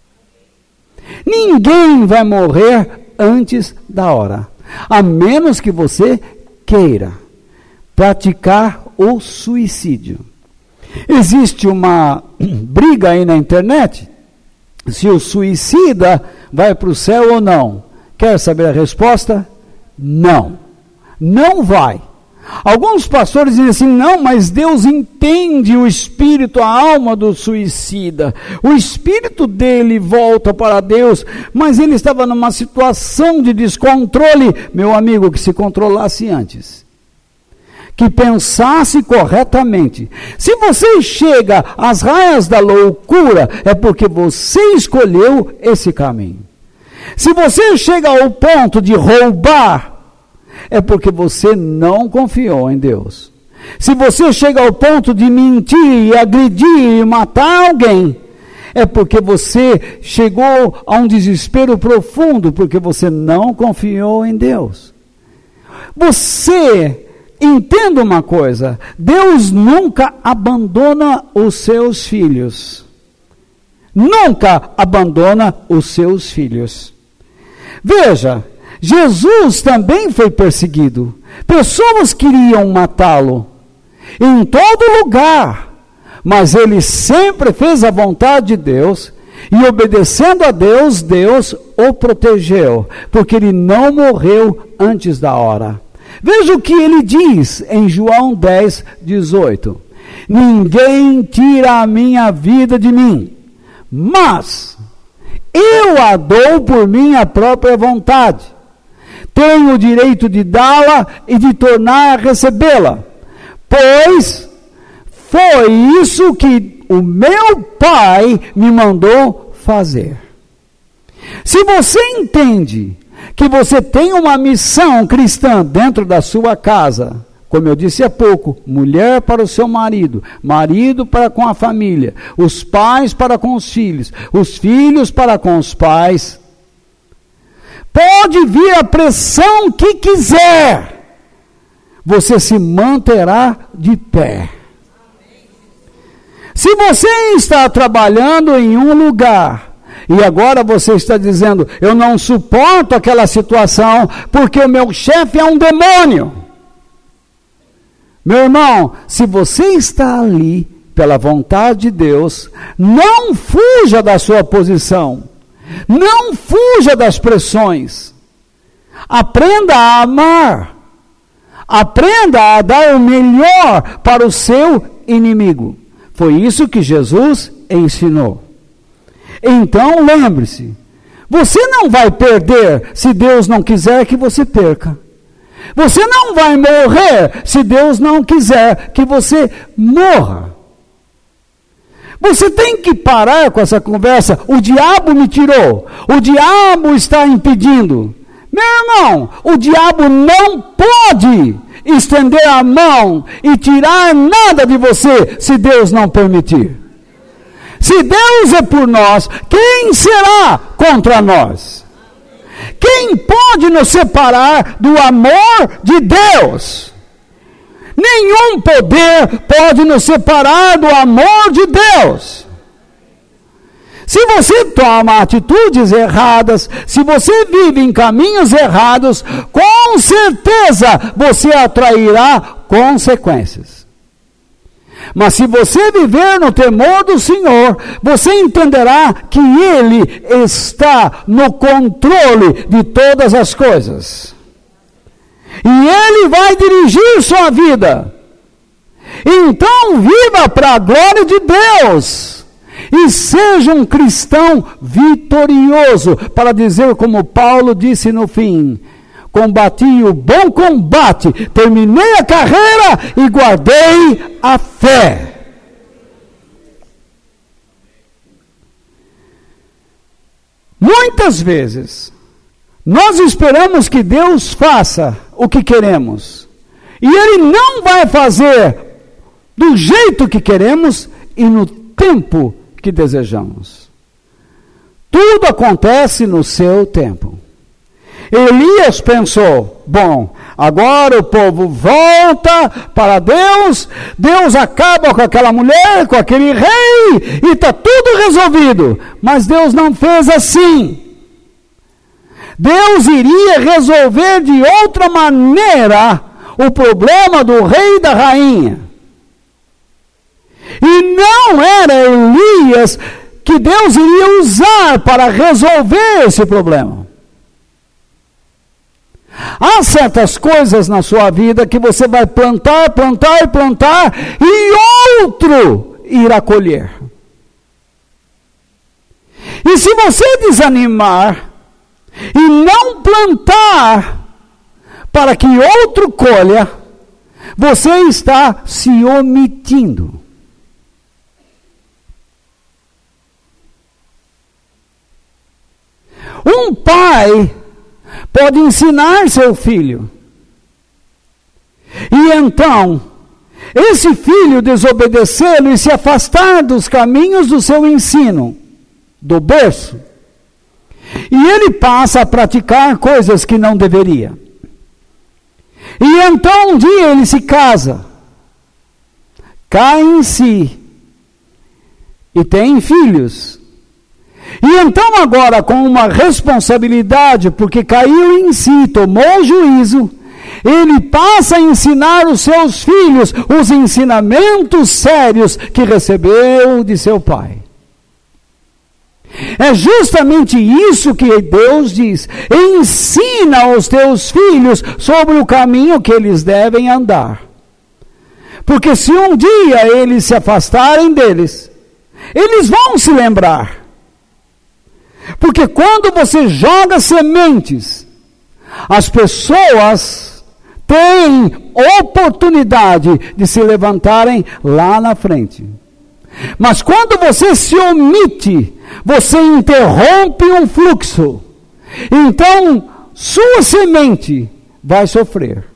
Ninguém vai morrer antes da hora, a menos que você queira praticar o suicídio. Existe uma briga aí na internet, se o suicida vai para o céu ou não. Quer saber a resposta? Não, não vai. Alguns pastores dizem assim: não, mas Deus entende o espírito, a alma do suicida. O espírito dele volta para Deus, mas ele estava numa situação de descontrole. Meu amigo, que se controlasse antes, que pensasse corretamente. Se você chega às raias da loucura, é porque você escolheu esse caminho. Se você chega ao ponto de roubar, é porque você não confiou em Deus. Se você chega ao ponto de mentir e agredir e matar alguém, é porque você chegou a um desespero profundo, porque você não confiou em Deus. Você, entenda uma coisa: Deus nunca abandona os seus filhos. Nunca abandona os seus filhos. Veja, Jesus também foi perseguido. Pessoas queriam matá-lo em todo lugar, mas ele sempre fez a vontade de Deus, e obedecendo a Deus, Deus o protegeu, porque ele não morreu antes da hora. Veja o que ele diz em João dez, dezoito: ninguém tira a minha vida de mim, mas eu a dou por minha própria vontade. Tenho o direito de dá-la e de tornar a recebê-la, pois foi isso que o meu Pai me mandou fazer. Se você entende que você tem uma missão cristã dentro da sua casa, como eu disse há pouco, mulher para o seu marido, marido para com a família, os pais para com os filhos, os filhos para com os pais, pode vir a pressão que quiser, você se manterá de pé. Se você está trabalhando em um lugar, e agora você está dizendo: eu não suporto aquela situação, porque o meu chefe é um demônio. Meu irmão, se você está ali pela vontade de Deus, não fuja da sua posição. Não fuja das pressões. Aprenda a amar. Aprenda a dar o melhor para o seu inimigo. Foi isso que Jesus ensinou. Então lembre-se, você não vai perder se Deus não quiser que você perca. Você não vai morrer se Deus não quiser que você morra. Você tem que parar com essa conversa: o diabo me tirou, o diabo está impedindo. Meu irmão, o diabo não pode estender a mão e tirar nada de você se Deus não permitir. Se Deus é por nós, quem será contra nós? Quem pode nos separar do amor de Deus? Nenhum poder pode nos separar do amor de Deus. Se você toma atitudes erradas, se você vive em caminhos errados, com certeza você atrairá consequências. Mas se você viver no temor do Senhor, você entenderá que Ele está no controle de todas as coisas. E Ele vai dirigir sua vida. Então viva para a glória de Deus. E seja um cristão vitorioso, para dizer como Paulo disse no fim: combati o bom combate, terminei a carreira e guardei a fé. Muitas vezes, nós esperamos que Deus faça o que queremos, e Ele não vai fazer do jeito que queremos e no tempo que desejamos. Tudo acontece no seu tempo. Elias pensou: bom, agora o povo volta para Deus, Deus acaba com aquela mulher, com aquele rei, e está tudo resolvido. Mas Deus não fez assim. Deus iria resolver de outra maneira o problema do rei e da rainha. E não era Elias que Deus iria usar para resolver esse problema. Há certas coisas na sua vida que você vai plantar, plantar e plantar, e outro irá colher. E se você desanimar e não plantar para que outro colha, você está se omitindo. Um pai pode ensinar seu filho, e então esse filho desobedecê-lo e se afastar dos caminhos do seu ensino, do berço, e ele passa a praticar coisas que não deveria. E então um dia ele se casa, cai em si e tem filhos. E então agora, com uma responsabilidade, porque caiu em si, tomou juízo, ele passa a ensinar os seus filhos os ensinamentos sérios que recebeu de seu pai. É justamente isso que Deus diz: ensina aos teus filhos sobre o caminho que eles devem andar. Porque se um dia eles se afastarem deles, eles vão se lembrar. Porque quando você joga sementes, as pessoas têm oportunidade de se levantarem lá na frente. Mas quando você se omite, você interrompe um fluxo. Então, sua semente vai sofrer.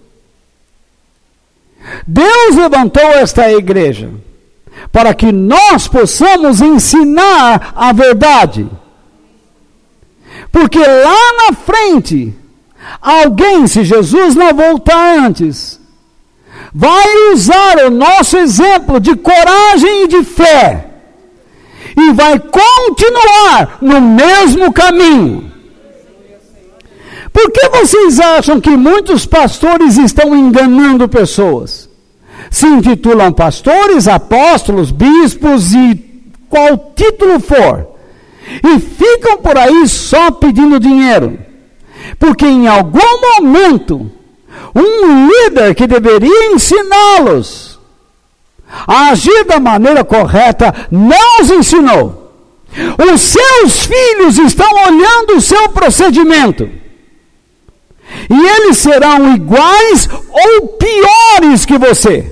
Deus levantou esta igreja para que nós possamos ensinar a verdade. Porque lá na frente, alguém, se Jesus não voltar antes, vai usar o nosso exemplo de coragem e de fé, e vai continuar no mesmo caminho. Por que vocês acham que muitos pastores estão enganando pessoas? Se intitulam pastores, apóstolos, bispos e qual título for, e ficam por aí só pedindo dinheiro. Porque em algum momento, um líder que deveria ensiná-los a agir da maneira correta, não os ensinou. Os seus filhos estão olhando o seu procedimento. E eles serão iguais ou piores que você.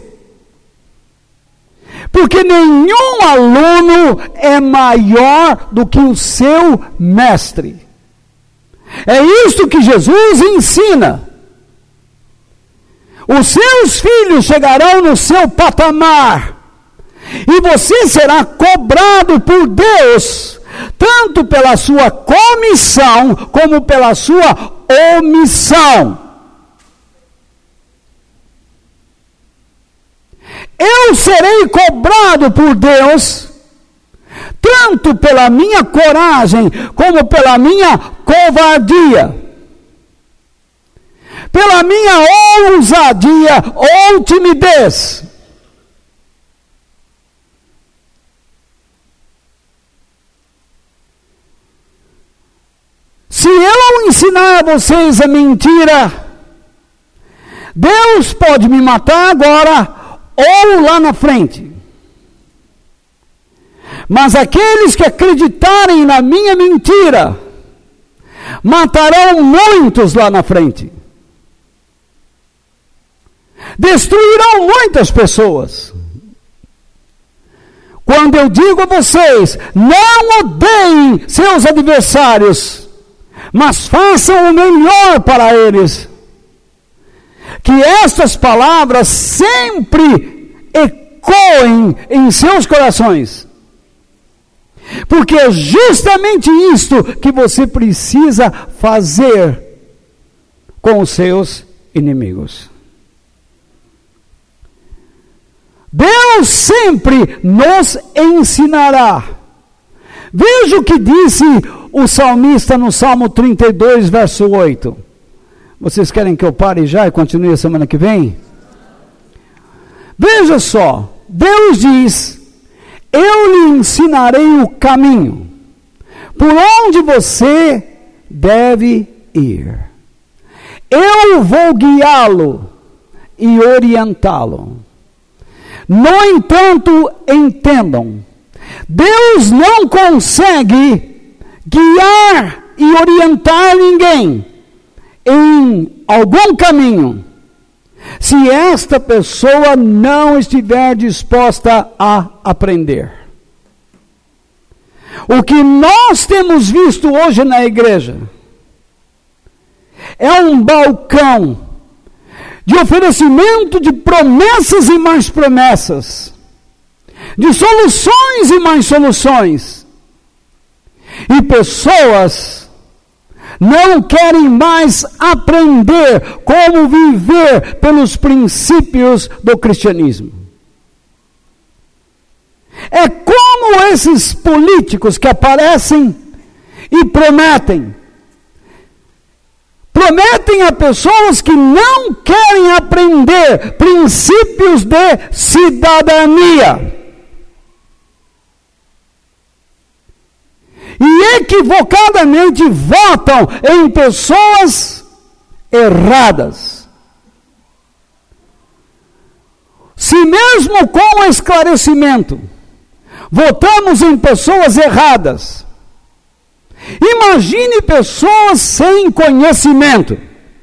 Porque nenhum aluno é maior do que o seu mestre. É isto que Jesus ensina. Os seus filhos chegarão no seu patamar. E você será cobrado por Deus, tanto pela sua comissão, como pela sua omissão. eu serei cobrado por Deus, tanto pela minha coragem, como pela minha covardia, pela minha ousadia ou timidez. Se eu ensinar a vocês a mentira, Deus pode me matar agora ou lá na frente. Mas aqueles que acreditarem na minha mentira, matarão muitos lá na frente. Destruirão muitas pessoas. Quando eu digo a vocês, não odeiem seus adversários, mas façam o melhor para eles. Que estas palavras sempre ecoem em seus corações. Porque é justamente isto que você precisa fazer com os seus inimigos. Deus sempre nos ensinará. Veja o que disse o salmista no Salmo trinta e dois, verso oito. Vocês querem que eu pare já e continue a semana que vem? Veja só, Deus diz: eu lhe ensinarei o caminho, por onde você deve ir. Eu vou guiá-lo e orientá-lo. No entanto, entendam, Deus não consegue guiar e orientar ninguém em algum caminho, se esta pessoa não estiver disposta a aprender. O que nós temos visto hoje na igreja é um balcão de oferecimento de promessas e mais promessas, de soluções e mais soluções, e pessoas não querem mais aprender como viver pelos princípios do cristianismo. É como esses políticos que aparecem e prometem. Prometem a pessoas que não querem aprender princípios de cidadania. E equivocadamente votam em pessoas erradas. Se mesmo com esclarecimento votamos em pessoas erradas, imagine pessoas sem conhecimento.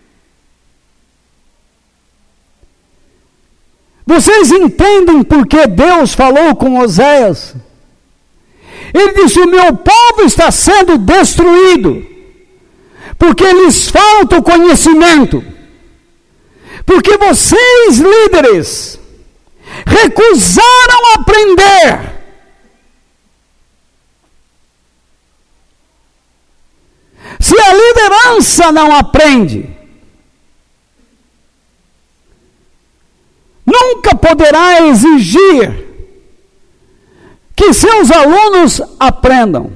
Vocês entendem por que Deus falou com Oséias? Ele disse: o meu povo está sendo destruído, porque lhes falta o conhecimento. Porque vocês, líderes, recusaram aprender. Se a liderança não aprende, nunca poderá exigir que seus alunos aprendam.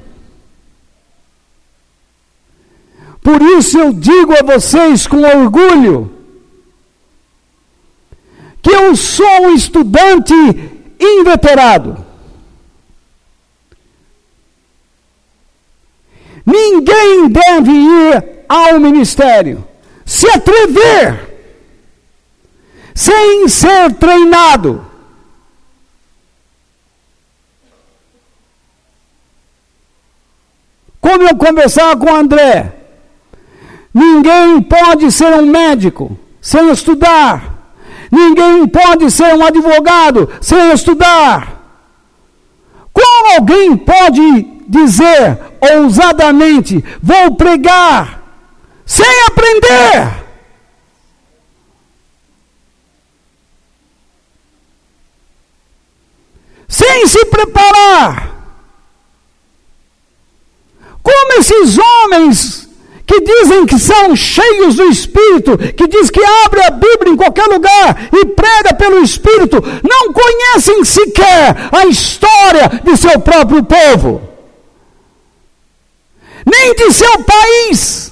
Por isso eu digo a vocês com orgulho que eu sou um estudante inveterado. Ninguém deve ir ao ministério, se atrever, sem ser treinado. Como eu conversava com o André, ninguém pode ser um médico sem estudar. Ninguém pode ser um advogado sem estudar. Como alguém pode dizer ousadamente: vou pregar, sem aprender? Sem se preparar? Como esses homens que dizem que são cheios do Espírito, que diz que abre a Bíblia em qualquer lugar e prega pelo Espírito, não conhecem sequer a história de seu próprio povo, nem de seu país.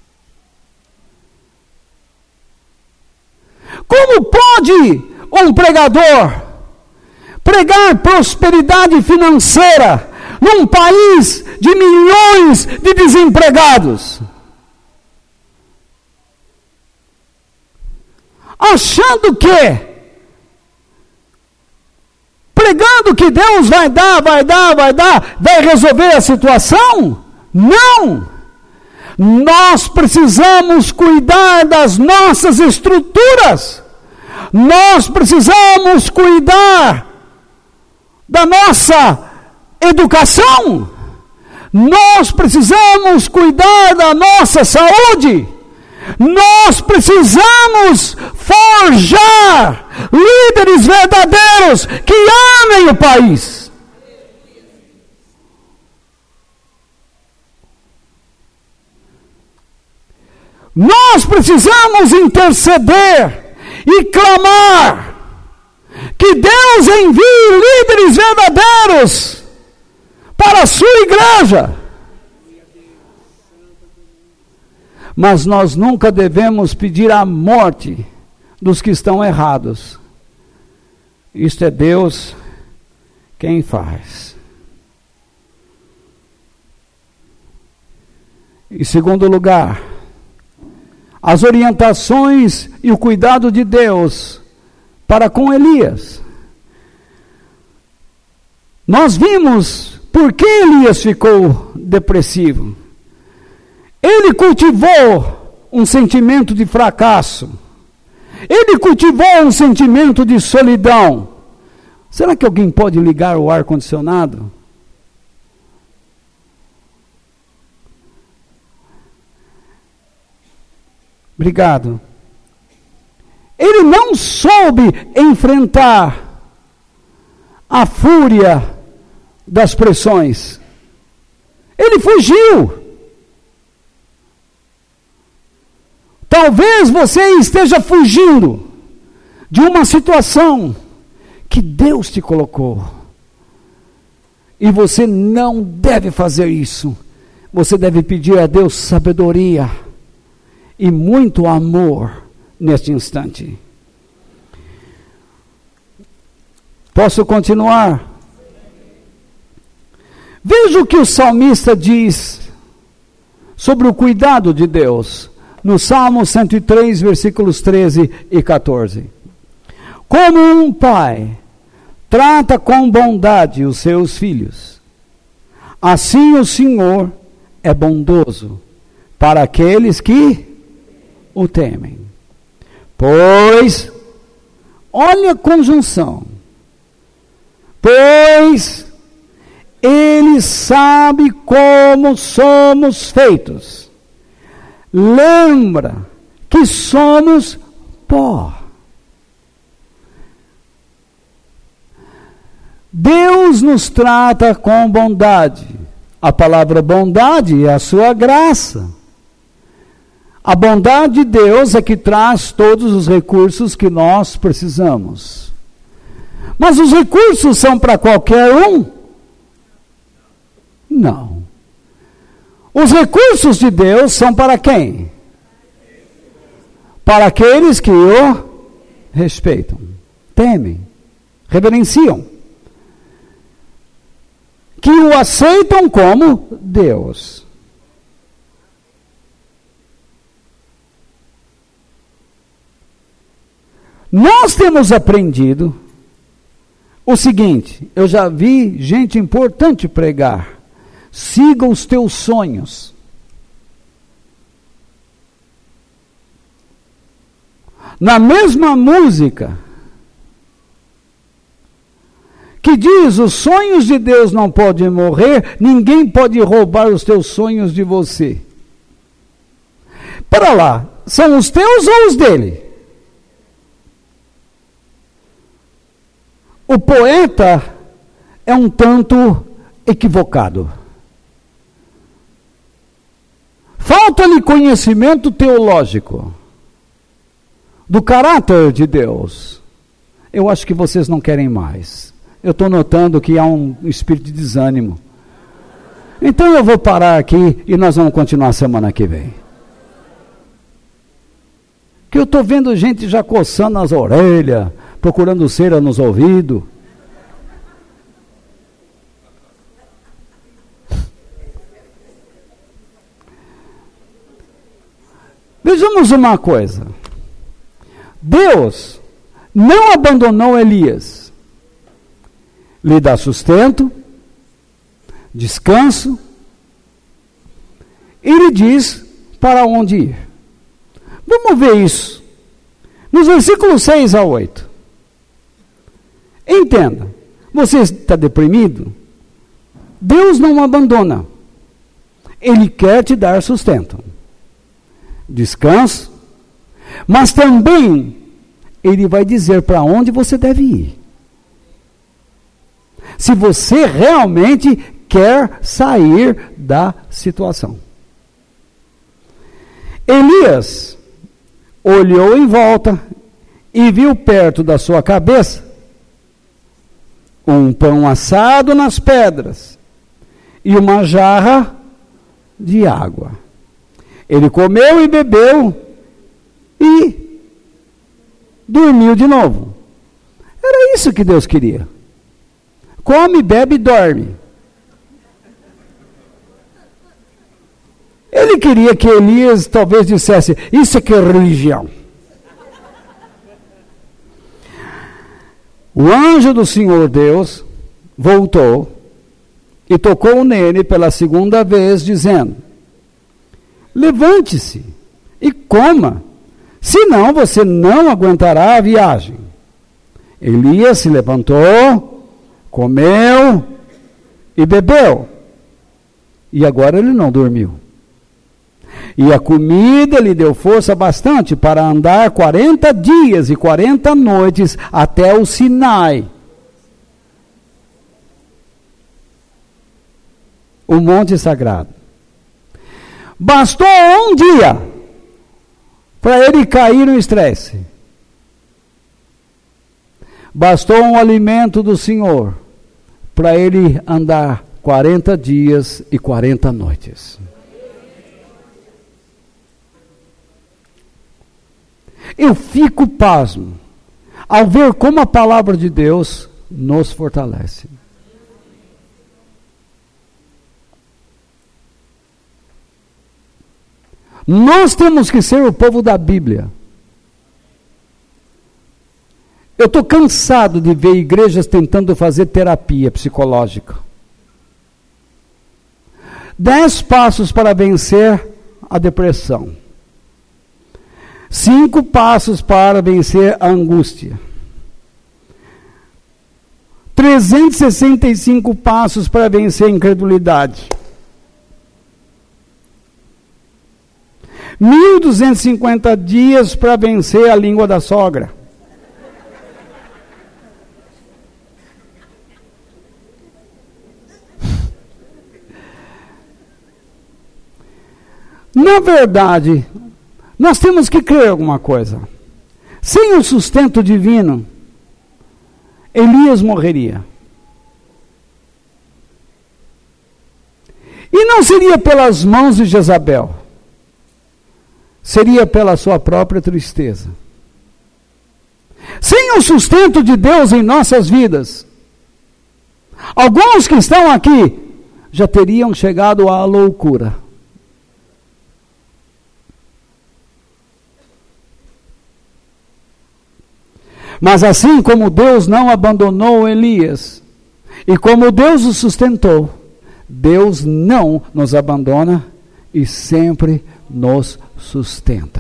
Como pode um pregador pregar prosperidade financeira num país de milhões de desempregados, achando que, pregando que Deus vai dar, vai dar, vai dar, vai resolver a situação? Não! Nós precisamos cuidar das nossas estruturas, nós precisamos cuidar da nossa educação, nós precisamos cuidar da nossa saúde, nós precisamos forjar líderes verdadeiros que amem o país. Nós precisamos interceder e clamar que Deus envie líderes verdadeiros para a sua igreja. Mas nós nunca devemos pedir a morte dos que estão errados. Isto é Deus quem faz. Em segundo lugar, as orientações e o cuidado de Deus para com Elias. Nós vimos por que Elias ficou depressivo. Ele cultivou um sentimento de fracasso. Ele cultivou um sentimento de solidão. Será que alguém pode ligar o ar-condicionado? Obrigado. Ele não soube enfrentar a fúria das pressões. Ele fugiu. Talvez você esteja fugindo de uma situação que Deus te colocou. E você não deve fazer isso. Você deve pedir a Deus sabedoria e muito amor neste instante. Posso continuar? Veja o que o salmista diz sobre o cuidado de Deus, no Salmo cento e três, versículos treze e quatorze. Como um pai trata com bondade os seus filhos, assim o Senhor é bondoso para aqueles que o temem. Pois, olha a conjunção, pois Ele sabe como somos feitos. Lembra que somos pó. Deus nos trata com bondade. A palavra bondade é a sua graça. A bondade de Deus é que traz todos os recursos que nós precisamos. Mas os recursos são para qualquer um? Não. Os recursos de Deus são para quem? Para aqueles que o respeitam, temem, reverenciam, que o aceitam como Deus. Nós temos aprendido o seguinte, eu já vi gente importante pregar: siga os teus sonhos. Na mesma música que diz, os sonhos de Deus não podem morrer, ninguém pode roubar os teus sonhos de você. Para lá, são os teus ou os dele? O poeta é um tanto equivocado. Falta-lhe conhecimento teológico do caráter de Deus. Eu acho que vocês não querem mais. Eu estou notando que há um espírito de desânimo. Então eu vou parar aqui e nós vamos continuar semana que vem. Que eu estou vendo gente já coçando as orelhas, procurando cera nos ouvidos. Vejamos uma coisa. Deus não abandonou Elias. Lhe dá sustento, descanso, e lhe diz para onde ir. Vamos ver isso. Nos versículos seis a oito. Entenda, você está deprimido? Deus não abandona. Ele quer te dar sustento, descanso, mas também Ele vai dizer para onde você deve ir. Se você realmente quer sair da situação. Elias olhou em volta e viu perto da sua cabeça um pão assado nas pedras e uma jarra de água. Ele comeu e bebeu e dormiu de novo. Era isso que Deus queria. Come, bebe e dorme. Ele queria que Elias talvez dissesse: isso é que é religião. O anjo do Senhor Deus voltou e tocou nele pela segunda vez, dizendo: levante-se e coma, senão você não aguentará a viagem. Elias se levantou, comeu e bebeu, e agora ele não dormiu. E a comida lhe deu força bastante para andar quarenta dias e quarenta noites até o Sinai, o monte sagrado. Bastou um dia para ele cair no estresse. Bastou um alimento do Senhor para ele andar quarenta dias e quarenta noites. Eu fico pasmo ao ver como a palavra de Deus nos fortalece. Nós temos que ser o povo da Bíblia. Eu estou cansado de ver igrejas tentando fazer terapia psicológica. Dez passos para vencer a depressão. Cinco passos para vencer a angústia. trezentos e sessenta e cinco passos para vencer a incredulidade. mil duzentos e cinquenta dias para vencer a língua da sogra. Na verdade, nós temos que crer alguma coisa. Sem o sustento divino, Elias morreria. E não seria pelas mãos de Jezabel. Seria pela sua própria tristeza. Sem o sustento de Deus em nossas vidas, alguns que estão aqui já teriam chegado à loucura. Mas assim como Deus não abandonou Elias, e como Deus o sustentou, Deus não nos abandona e sempre nos sustenta.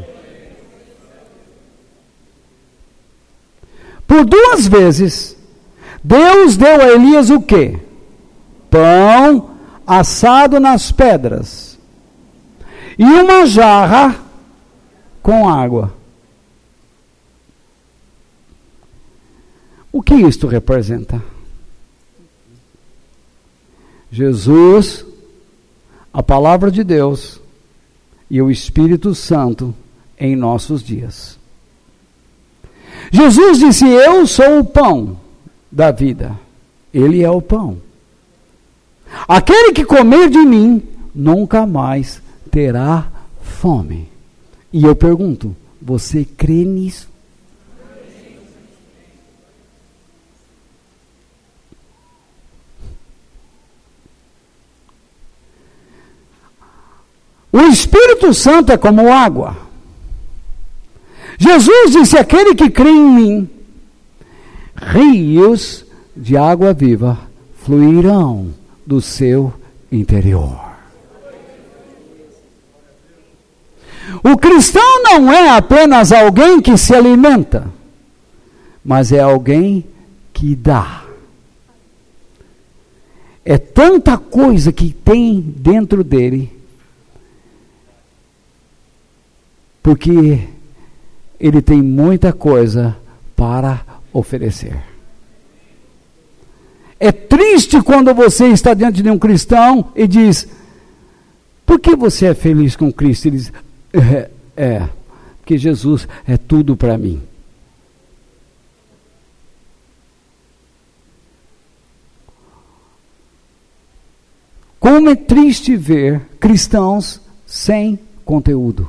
Por duas vezes, Deus deu a Elias o quê? Pão assado nas pedras e uma jarra com água. O que isto representa? Jesus, a palavra de Deus, e o Espírito Santo em nossos dias. Jesus disse: eu sou o pão da vida. Ele é o pão. Aquele que comer de mim nunca mais terá fome. E eu pergunto, você crê nisso? O Espírito Santo é como água. Jesus disse: aquele que crê em mim, rios de água viva fluirão do seu interior. O cristão não é apenas alguém que se alimenta, mas é alguém que dá. É tanta coisa que tem dentro dele, porque ele tem muita coisa para oferecer. É triste quando você está diante de um cristão e diz: por que você é feliz com Cristo? Ele diz: é, é porque Jesus é tudo para mim. Como é triste ver cristãos sem conteúdo.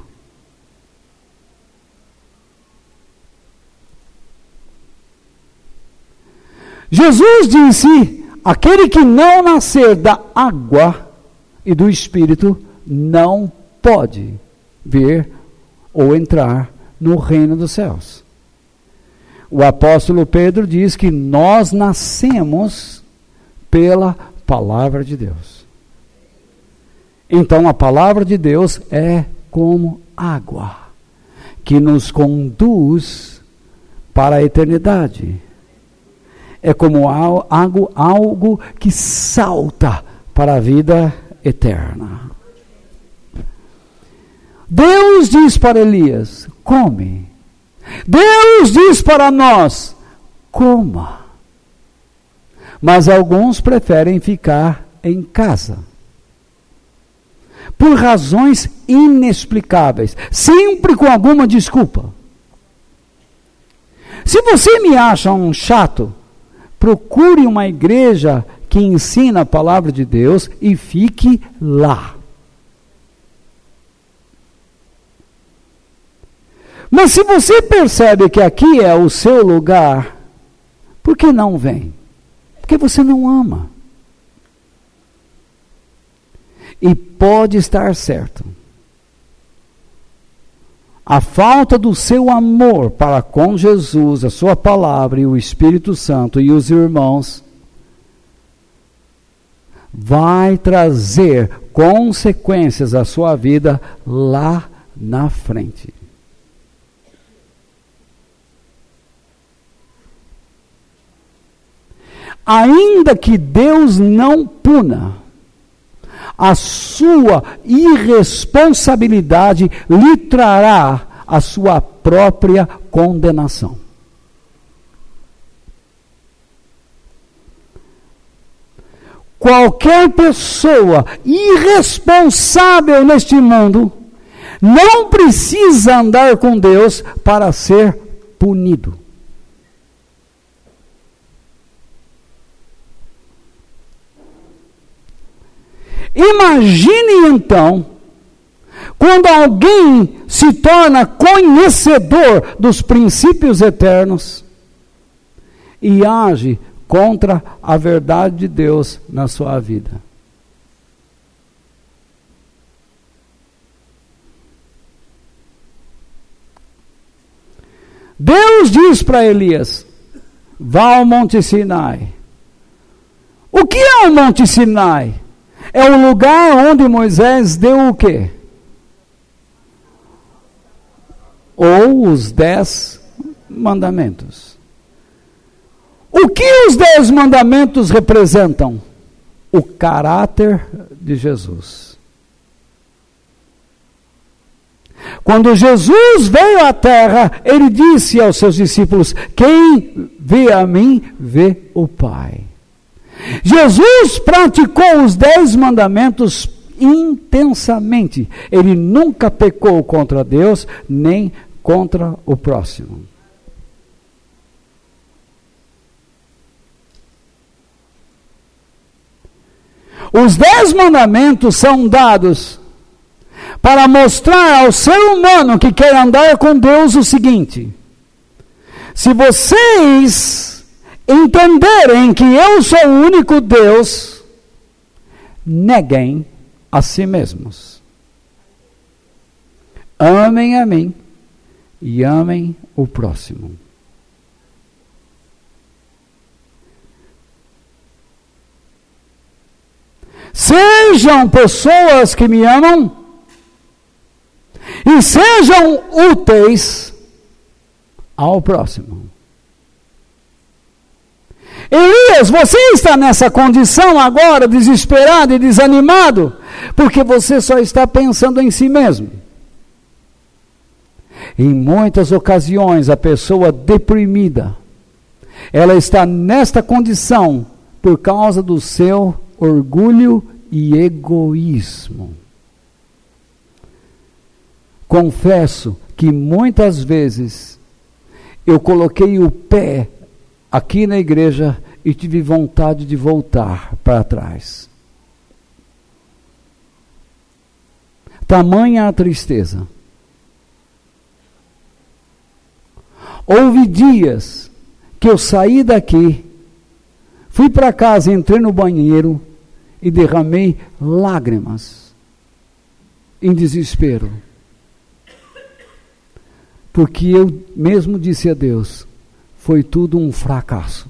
Jesus disse: aquele que não nascer da água e do Espírito não pode ver ou entrar no reino dos céus. O apóstolo Pedro diz que nós nascemos pela palavra de Deus. Então a palavra de Deus é como água, que nos conduz para a eternidade. É como algo, algo que salta para a vida eterna. Deus diz para Elias: come. Deus diz para nós: coma. Mas alguns preferem ficar em casa, por razões inexplicáveis, sempre com alguma desculpa. Se você me acha um chato, procure uma igreja que ensina a palavra de Deus e fique lá. Mas se você percebe que aqui é o seu lugar, por que não vem? Porque você não ama. E pode estar certo. A falta do seu amor para com Jesus, a sua palavra e o Espírito Santo e os irmãos vai trazer consequências à sua vida lá na frente. Ainda que Deus não puna, a sua irresponsabilidade lhe trará a sua própria condenação. Qualquer pessoa irresponsável neste mundo não precisa andar com Deus para ser punido. Imagine então, quando alguém se torna conhecedor dos princípios eternos e age contra a verdade de Deus na sua vida. Deus diz para Elias: vá ao Monte Sinai. O que é o Monte Sinai? É o lugar onde Moisés deu o quê? Ou os dez mandamentos. O que os dez mandamentos representam? O caráter de Jesus. Quando Jesus veio à terra, ele disse aos seus discípulos: quem vê a mim, vê o Pai. Jesus praticou os dez mandamentos intensamente. Ele nunca pecou contra Deus, nem contra o próximo. Os dez mandamentos são dados para mostrar ao ser humano que quer andar com Deus o seguinte: se vocês entenderem que eu sou o único Deus, neguem a si mesmos. Amem a mim e amem o próximo. Sejam pessoas que me amam e sejam úteis ao próximo. Elias, você está nessa condição agora, desesperado e desanimado, porque você só está pensando em si mesmo. Em muitas ocasiões, a pessoa deprimida, ela está nesta condição por causa do seu orgulho e egoísmo. Confesso que muitas vezes eu coloquei o pé aqui na igreja e tive vontade de voltar para trás. Tamanha a tristeza. Houve dias que eu saí daqui, fui para casa, entrei no banheiro e derramei lágrimas em desespero. Porque eu mesmo disse a Deus, foi tudo um fracasso.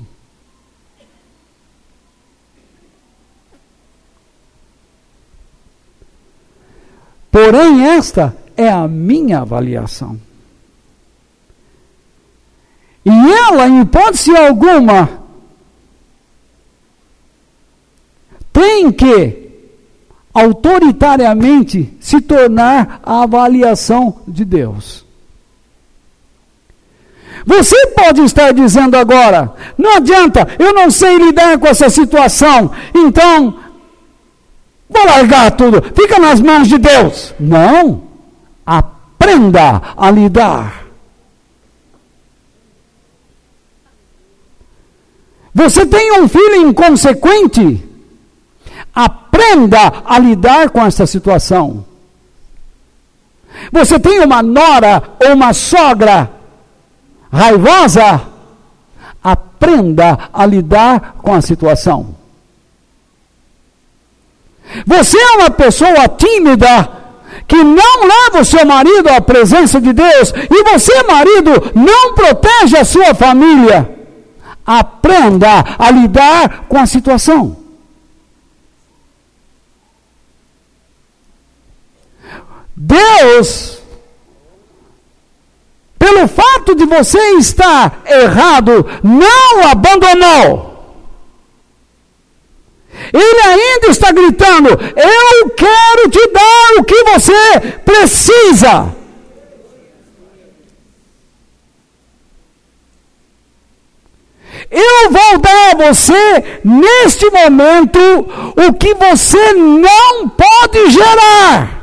Porém, esta é a minha avaliação. E ela, em hipótese alguma, tem que, autoritariamente, se tornar a avaliação de Deus. Você pode estar dizendo agora, não adianta, eu não sei lidar com essa situação, então, vou largar tudo, fica nas mãos de Deus. Não, aprenda a lidar. Você tem um filho inconsequente? Aprenda a lidar com essa situação. Você tem uma nora ou uma sogra raivosa? Aprenda a lidar com a situação. Você é uma pessoa tímida que não leva o seu marido à presença de Deus e você, marido, não protege a sua família. Aprenda a lidar com a situação. Deus, pelo fato de você estar errado, não o abandonou. Ele ainda está gritando, eu quero te dar o que você precisa. Eu vou dar a você, neste momento, o que você não pode gerar.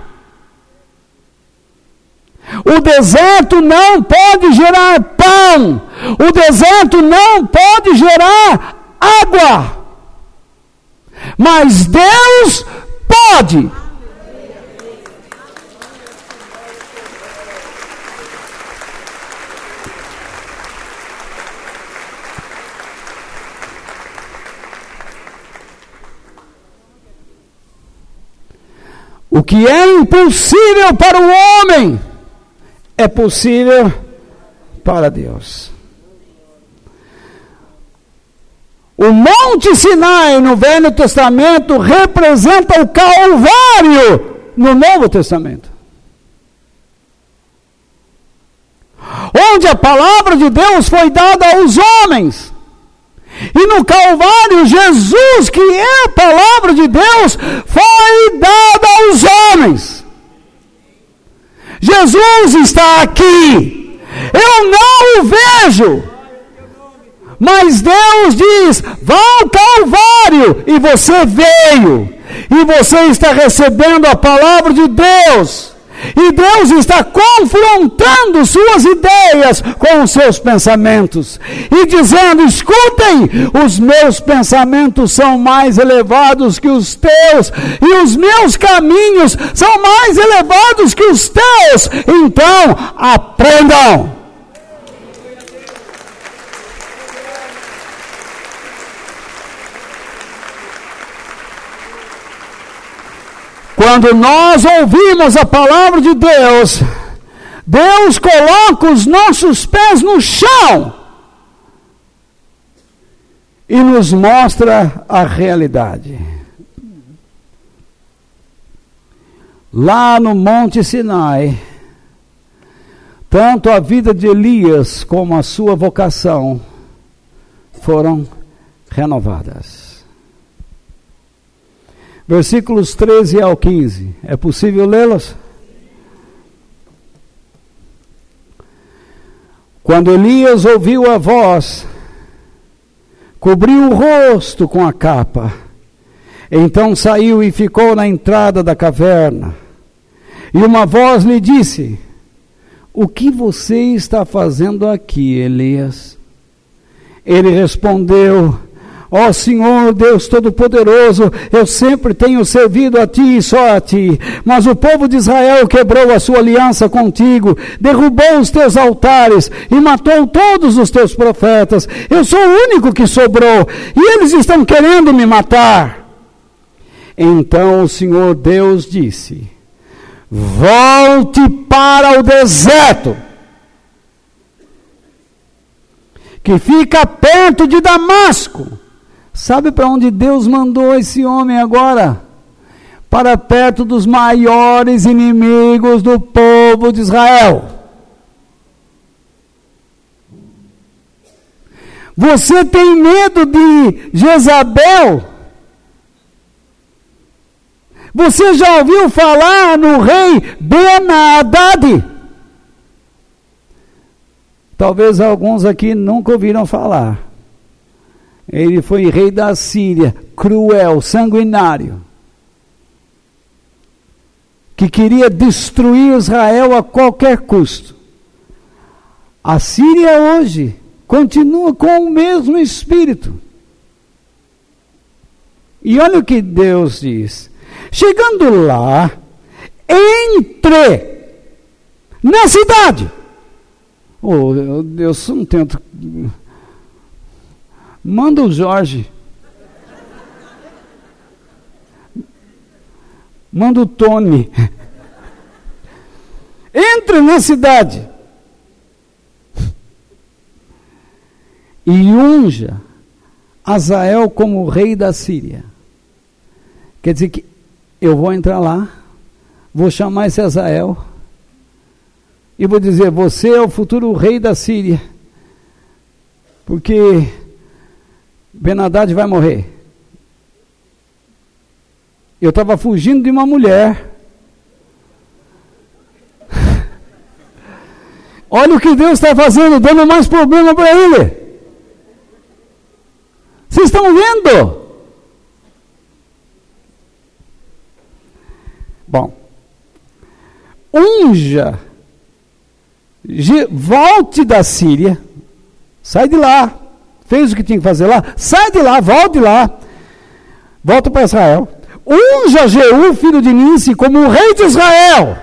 O deserto não pode gerar pão. O deserto não pode gerar água. Mas Deus pode. O que é impossível para o homem é possível para Deus. O Monte Sinai no Velho Testamento representa o Calvário no Novo Testamento, onde a palavra de Deus foi dada aos homens. E no Calvário, Jesus, que é a palavra de Deus, foi dada aos homens. Jesus está aqui. Eu não o vejo. Mas Deus diz, vá ao Calvário. E você veio. E você está recebendo a palavra de Deus. E Deus está confrontando suas ideias com os seus pensamentos. E dizendo, escutem, os meus pensamentos são mais elevados que os teus. E os meus caminhos são mais elevados que os teus. Então, aprendam. Quando nós ouvimos a palavra de Deus, Deus coloca os nossos pés no chão e nos mostra a realidade. Lá no Monte Sinai, tanto a vida de Elias como a sua vocação foram renovadas. Versículos treze ao quinze. É possível lê-los? Quando Elias ouviu a voz, cobriu o rosto com a capa. Então saiu e ficou na entrada da caverna. E uma voz lhe disse: o que você está fazendo aqui, Elias? Ele respondeu: ó Senhor Deus Todo-Poderoso, eu sempre tenho servido a Ti e só a Ti. Mas o povo de Israel quebrou a sua aliança contigo, derrubou os teus altares e matou todos os teus profetas. Eu sou o único que sobrou e eles estão querendo me matar. Então o Senhor Deus disse: volte para o deserto, que fica perto de Damasco. Sabe para onde Deus mandou esse homem agora? Para perto dos maiores inimigos do povo de Israel. Você tem medo de Jezabel? Você já ouviu falar no rei Ben-Hadad? Talvez alguns aqui nunca ouviram falar. Ele foi rei da Síria, cruel, sanguinário, que queria destruir Israel a qualquer custo. A Síria hoje continua com o mesmo espírito. E olha o que Deus diz. Chegando lá, entre na cidade. Oh, Deus, não tento... Manda o Jorge. Manda o Tony. Entre na cidade. E unja Azael como rei da Síria. Quer dizer que eu vou entrar lá, vou chamar esse Azael e vou dizer: você é o futuro rei da Síria. Porque Ben-Hadad vai morrer. Eu estava fugindo de uma mulher. Olha o que Deus está fazendo, dando mais problema para ele. Vocês estão vendo? Bom, unja, volte da Síria, sai de lá. Fez o que tinha que fazer lá, sai de lá, volte lá, volta para Israel. Unja Jeú, filho de Ninsi, como o rei de Israel.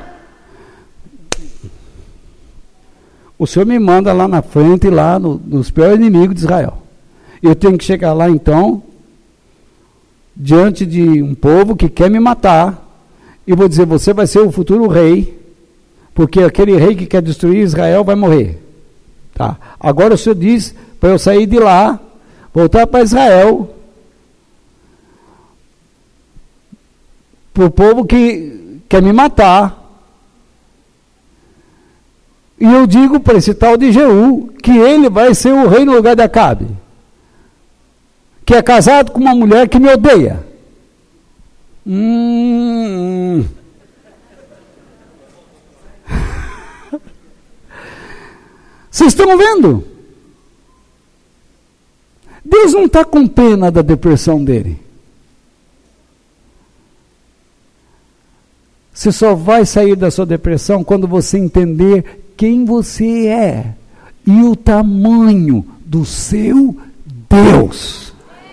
O Senhor me manda lá na frente, lá no, nos piores inimigos de Israel. Eu tenho que chegar lá então, diante de um povo que quer me matar, e vou dizer: você vai ser o futuro rei, porque aquele rei que quer destruir Israel vai morrer. Tá. Agora o Senhor diz para eu sair de lá, voltar para Israel, para o povo que quer me matar. E eu digo para esse tal de Jeú que ele vai ser o rei no lugar de Acabe, que é casado com uma mulher que me odeia. Hum. Vocês estão vendo? Deus não está com pena da depressão dele. Você só vai sair da sua depressão quando você entender quem você é e o tamanho do seu Deus.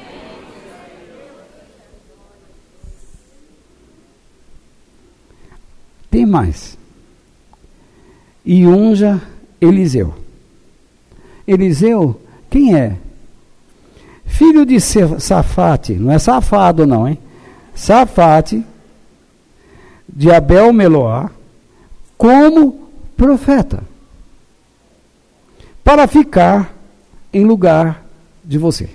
Tem mais. E unja Eliseu. Eliseu, quem é? Filho de Safate, não é safado não, hein? Safate, de Abel Meloá, como profeta, para ficar em lugar de você.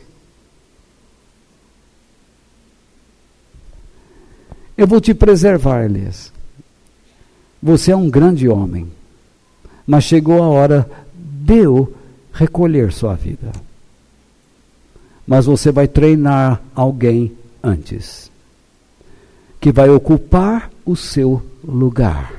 Eu vou te preservar, Elias. Você é um grande homem, mas chegou a hora de eu recolher sua vida. Mas você vai treinar alguém antes, que vai ocupar o seu lugar.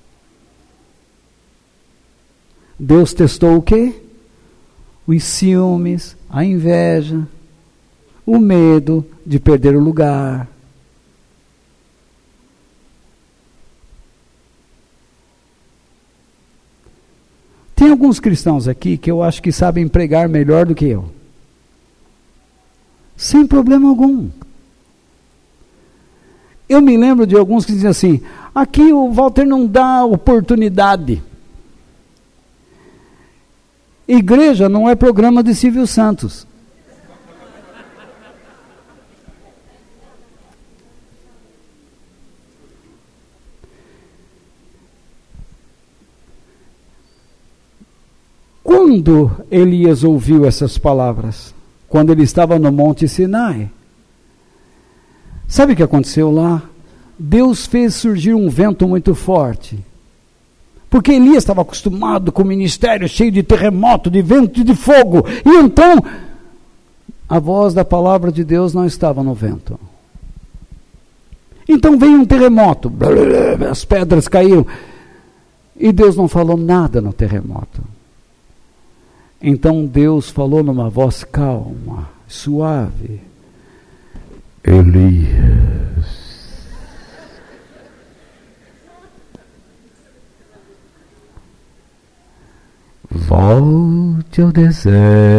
Deus testou o quê? Os ciúmes, a inveja, o medo de perder o lugar. Tem alguns cristãos aqui que eu acho que sabem pregar melhor do que eu. Sem problema algum. Eu me lembro de alguns que diziam assim, aqui o Walter não dá oportunidade. Igreja não é programa de Silvio Santos. Quando Elias ouviu essas palavras? Quando ele estava no Monte Sinai. Sabe o que aconteceu lá? Deus fez surgir um vento muito forte. Porque Elias estava acostumado com o ministério cheio de terremoto, de vento e de fogo. E então, a voz da palavra de Deus não estava no vento. Então veio um terremoto, as pedras caíram. E Deus não falou nada no terremoto. Então Deus falou numa voz calma, suave. Elias. Volte ao deserto.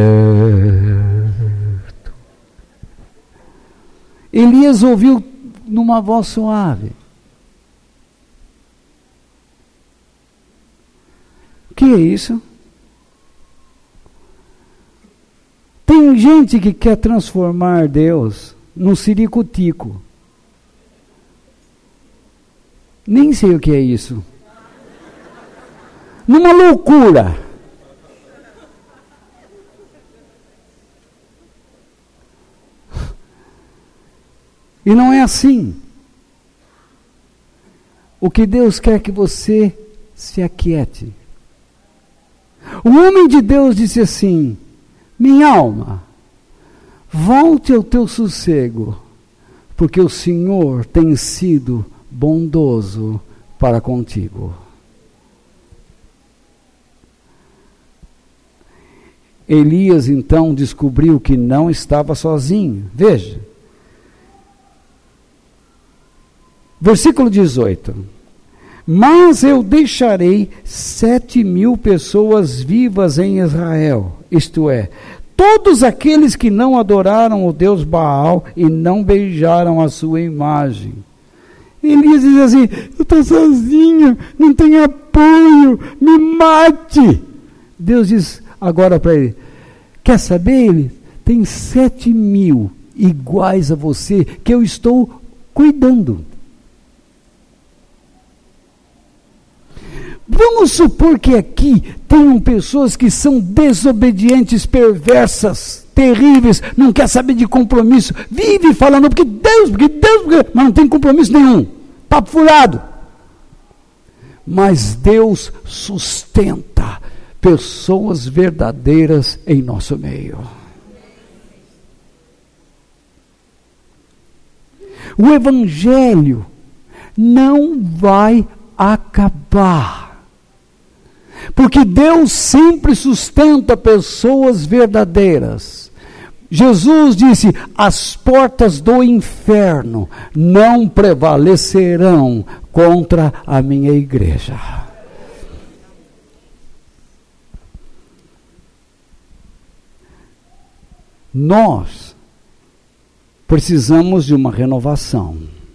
Elias ouviu numa voz suave. O que é isso? Tem gente que quer transformar Deus num ciricutico. Nem sei o que é isso. Numa loucura. E não é assim. O que Deus quer que você se aquiete. O homem de Deus disse assim, minha alma, volte ao teu sossego, porque o Senhor tem sido bondoso para contigo. Elias então descobriu que não estava sozinho. Veja. Versículo dezoito. Mas eu deixarei sete mil pessoas vivas em Israel, isto é, todos aqueles que não adoraram o Deus Baal e não beijaram a sua imagem. Elias diz assim, eu estou sozinho, não tenho apoio, me mate. Deus diz agora para ele, quer saber, ele tem sete mil iguais a você, que eu estou cuidando. Vamos supor que aqui tenham pessoas que são desobedientes, perversas, terríveis, não quer saber de compromisso, vive falando, porque Deus, porque Deus, porque... mas não tem compromisso nenhum, papo furado. Mas Deus sustenta pessoas verdadeiras em nosso meio. O Evangelho não vai acabar. Porque Deus sempre sustenta pessoas verdadeiras. Jesus disse: as portas do inferno não prevalecerão contra a minha igreja. Nós precisamos de uma renovação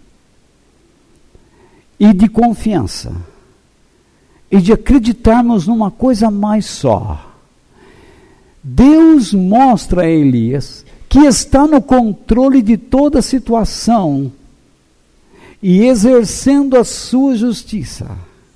e de confiança e de acreditarmos numa coisa mais só. Deus mostra a Elias que está no controle de toda a situação e exercendo a sua justiça.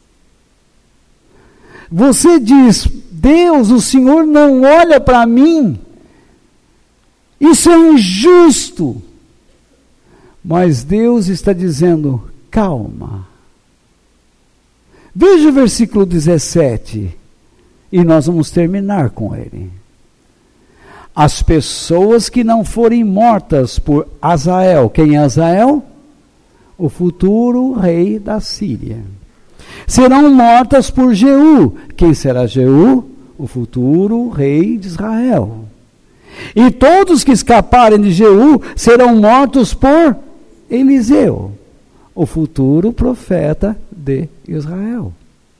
Você diz: Deus, o Senhor não olha para mim, isso é injusto. Mas Deus está dizendo: calma. Veja o versículo dezessete, e nós vamos terminar com ele. As pessoas que não forem mortas por Hazael. Quem é Hazael? O futuro rei da Síria. Serão mortas por Jeú. Quem será Jeú? O futuro rei de Israel. E todos que escaparem de Jeú serão mortos por Eliseu, o futuro profeta de Israel.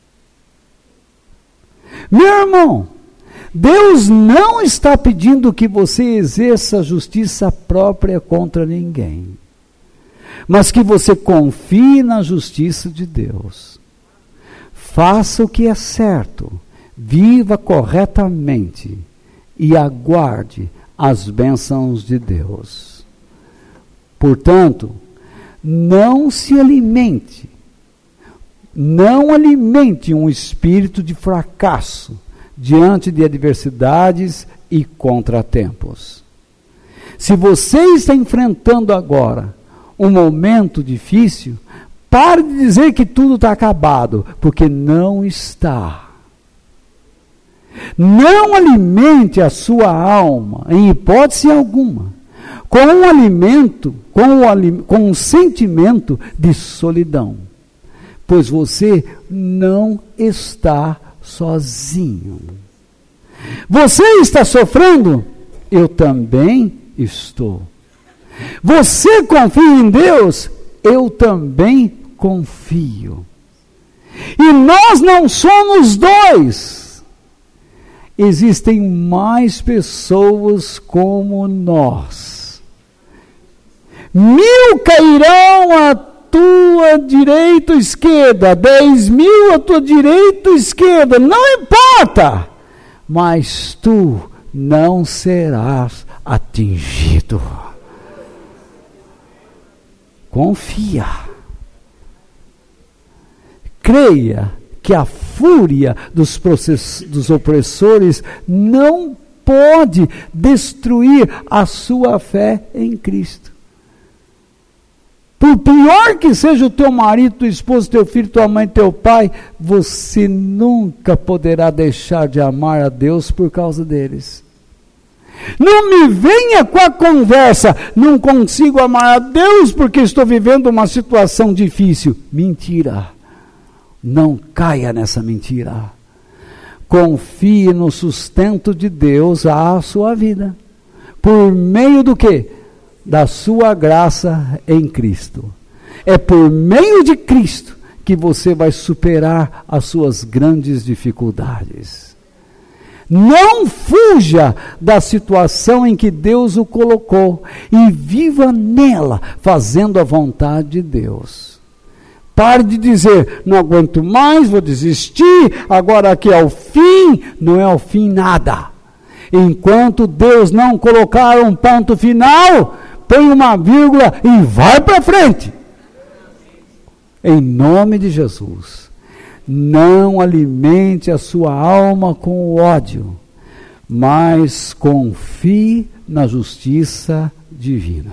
Meu irmão, Deus não está pedindo que você exerça justiça própria contra ninguém, mas que você confie na justiça de Deus. Faça o que é certo, viva corretamente e aguarde as bênçãos de Deus. Portanto, não se alimente, não alimente um espírito de fracasso diante de adversidades e contratempos. Se você está enfrentando agora um momento difícil, pare de dizer que tudo está acabado, porque não está. Não alimente a sua alma, em hipótese alguma, com um alimento, com um, com um sentimento de solidão, pois você não está sozinho. Você está sofrendo? Eu também estou. Você confia em Deus? Eu também confio. E nós não somos dois. Existem mais pessoas como nós. Mil cairão à tua direita ou esquerda, dez mil à tua direita ou esquerda, não importa, mas tu não serás atingido. Confia. Creia que a fúria dos, process, dos opressores não pode destruir a sua fé em Cristo. Por pior que seja o teu marido, tua esposa, teu filho, tua mãe, teu pai, você nunca poderá deixar de amar a Deus por causa deles. Não me venha com a conversa: não consigo amar a Deus porque estou vivendo uma situação difícil. Mentira. Não caia nessa mentira. Confie no sustento de Deus à sua vida. Por meio do quê? Da sua graça em Cristo. É por meio de Cristo que você vai superar as suas grandes dificuldades. Não fuja da situação em que Deus o colocou e viva nela, fazendo a vontade de Deus. Pare de dizer: não aguento mais, vou desistir, agora aqui é o fim. Não é o fim nada. Enquanto Deus não colocar um ponto final, põe uma vírgula e vai para frente. Em nome de Jesus. Não alimente a sua alma com o ódio, mas confie na justiça divina.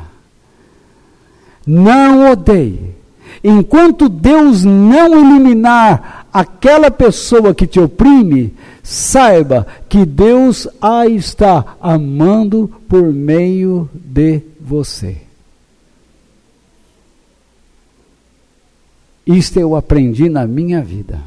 Não odeie. Enquanto Deus não eliminar aquela pessoa que te oprime, saiba que Deus a está amando por meio de você. Isto eu aprendi na minha vida.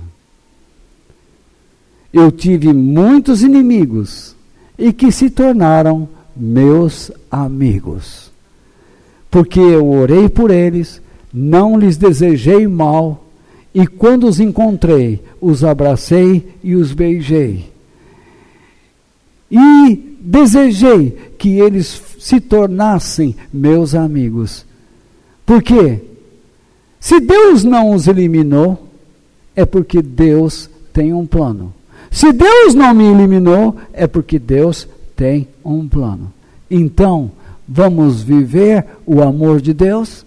Eu tive muitos inimigos e que se tornaram meus amigos. Porque eu orei por eles, não lhes desejei mal, e quando os encontrei, os abracei e os beijei. E desejei que eles se tornassem meus amigos. Por quê? Se Deus não os eliminou, é porque Deus tem um plano. Se Deus não me eliminou, é porque Deus tem um plano. Então, vamos viver o amor de Deus?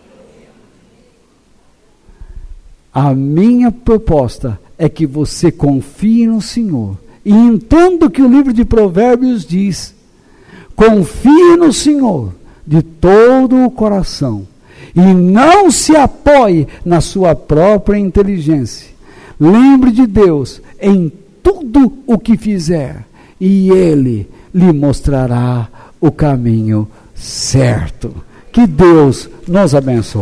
A minha proposta é que você confie no Senhor e entenda o que o livro de Provérbios diz. Confie no Senhor de todo o coração e não se apoie na sua própria inteligência. Lembre de Deus em tudo o que fizer e Ele lhe mostrará o caminho certo. Que Deus nos abençoe.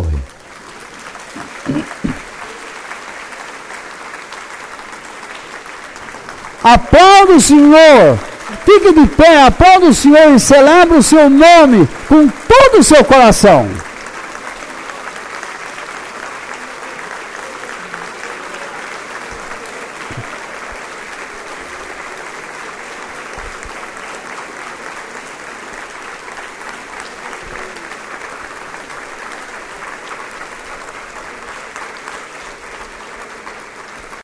Aplauda o Senhor, fique de pé, aplauda o Senhor e celebre o seu nome com todo o seu coração.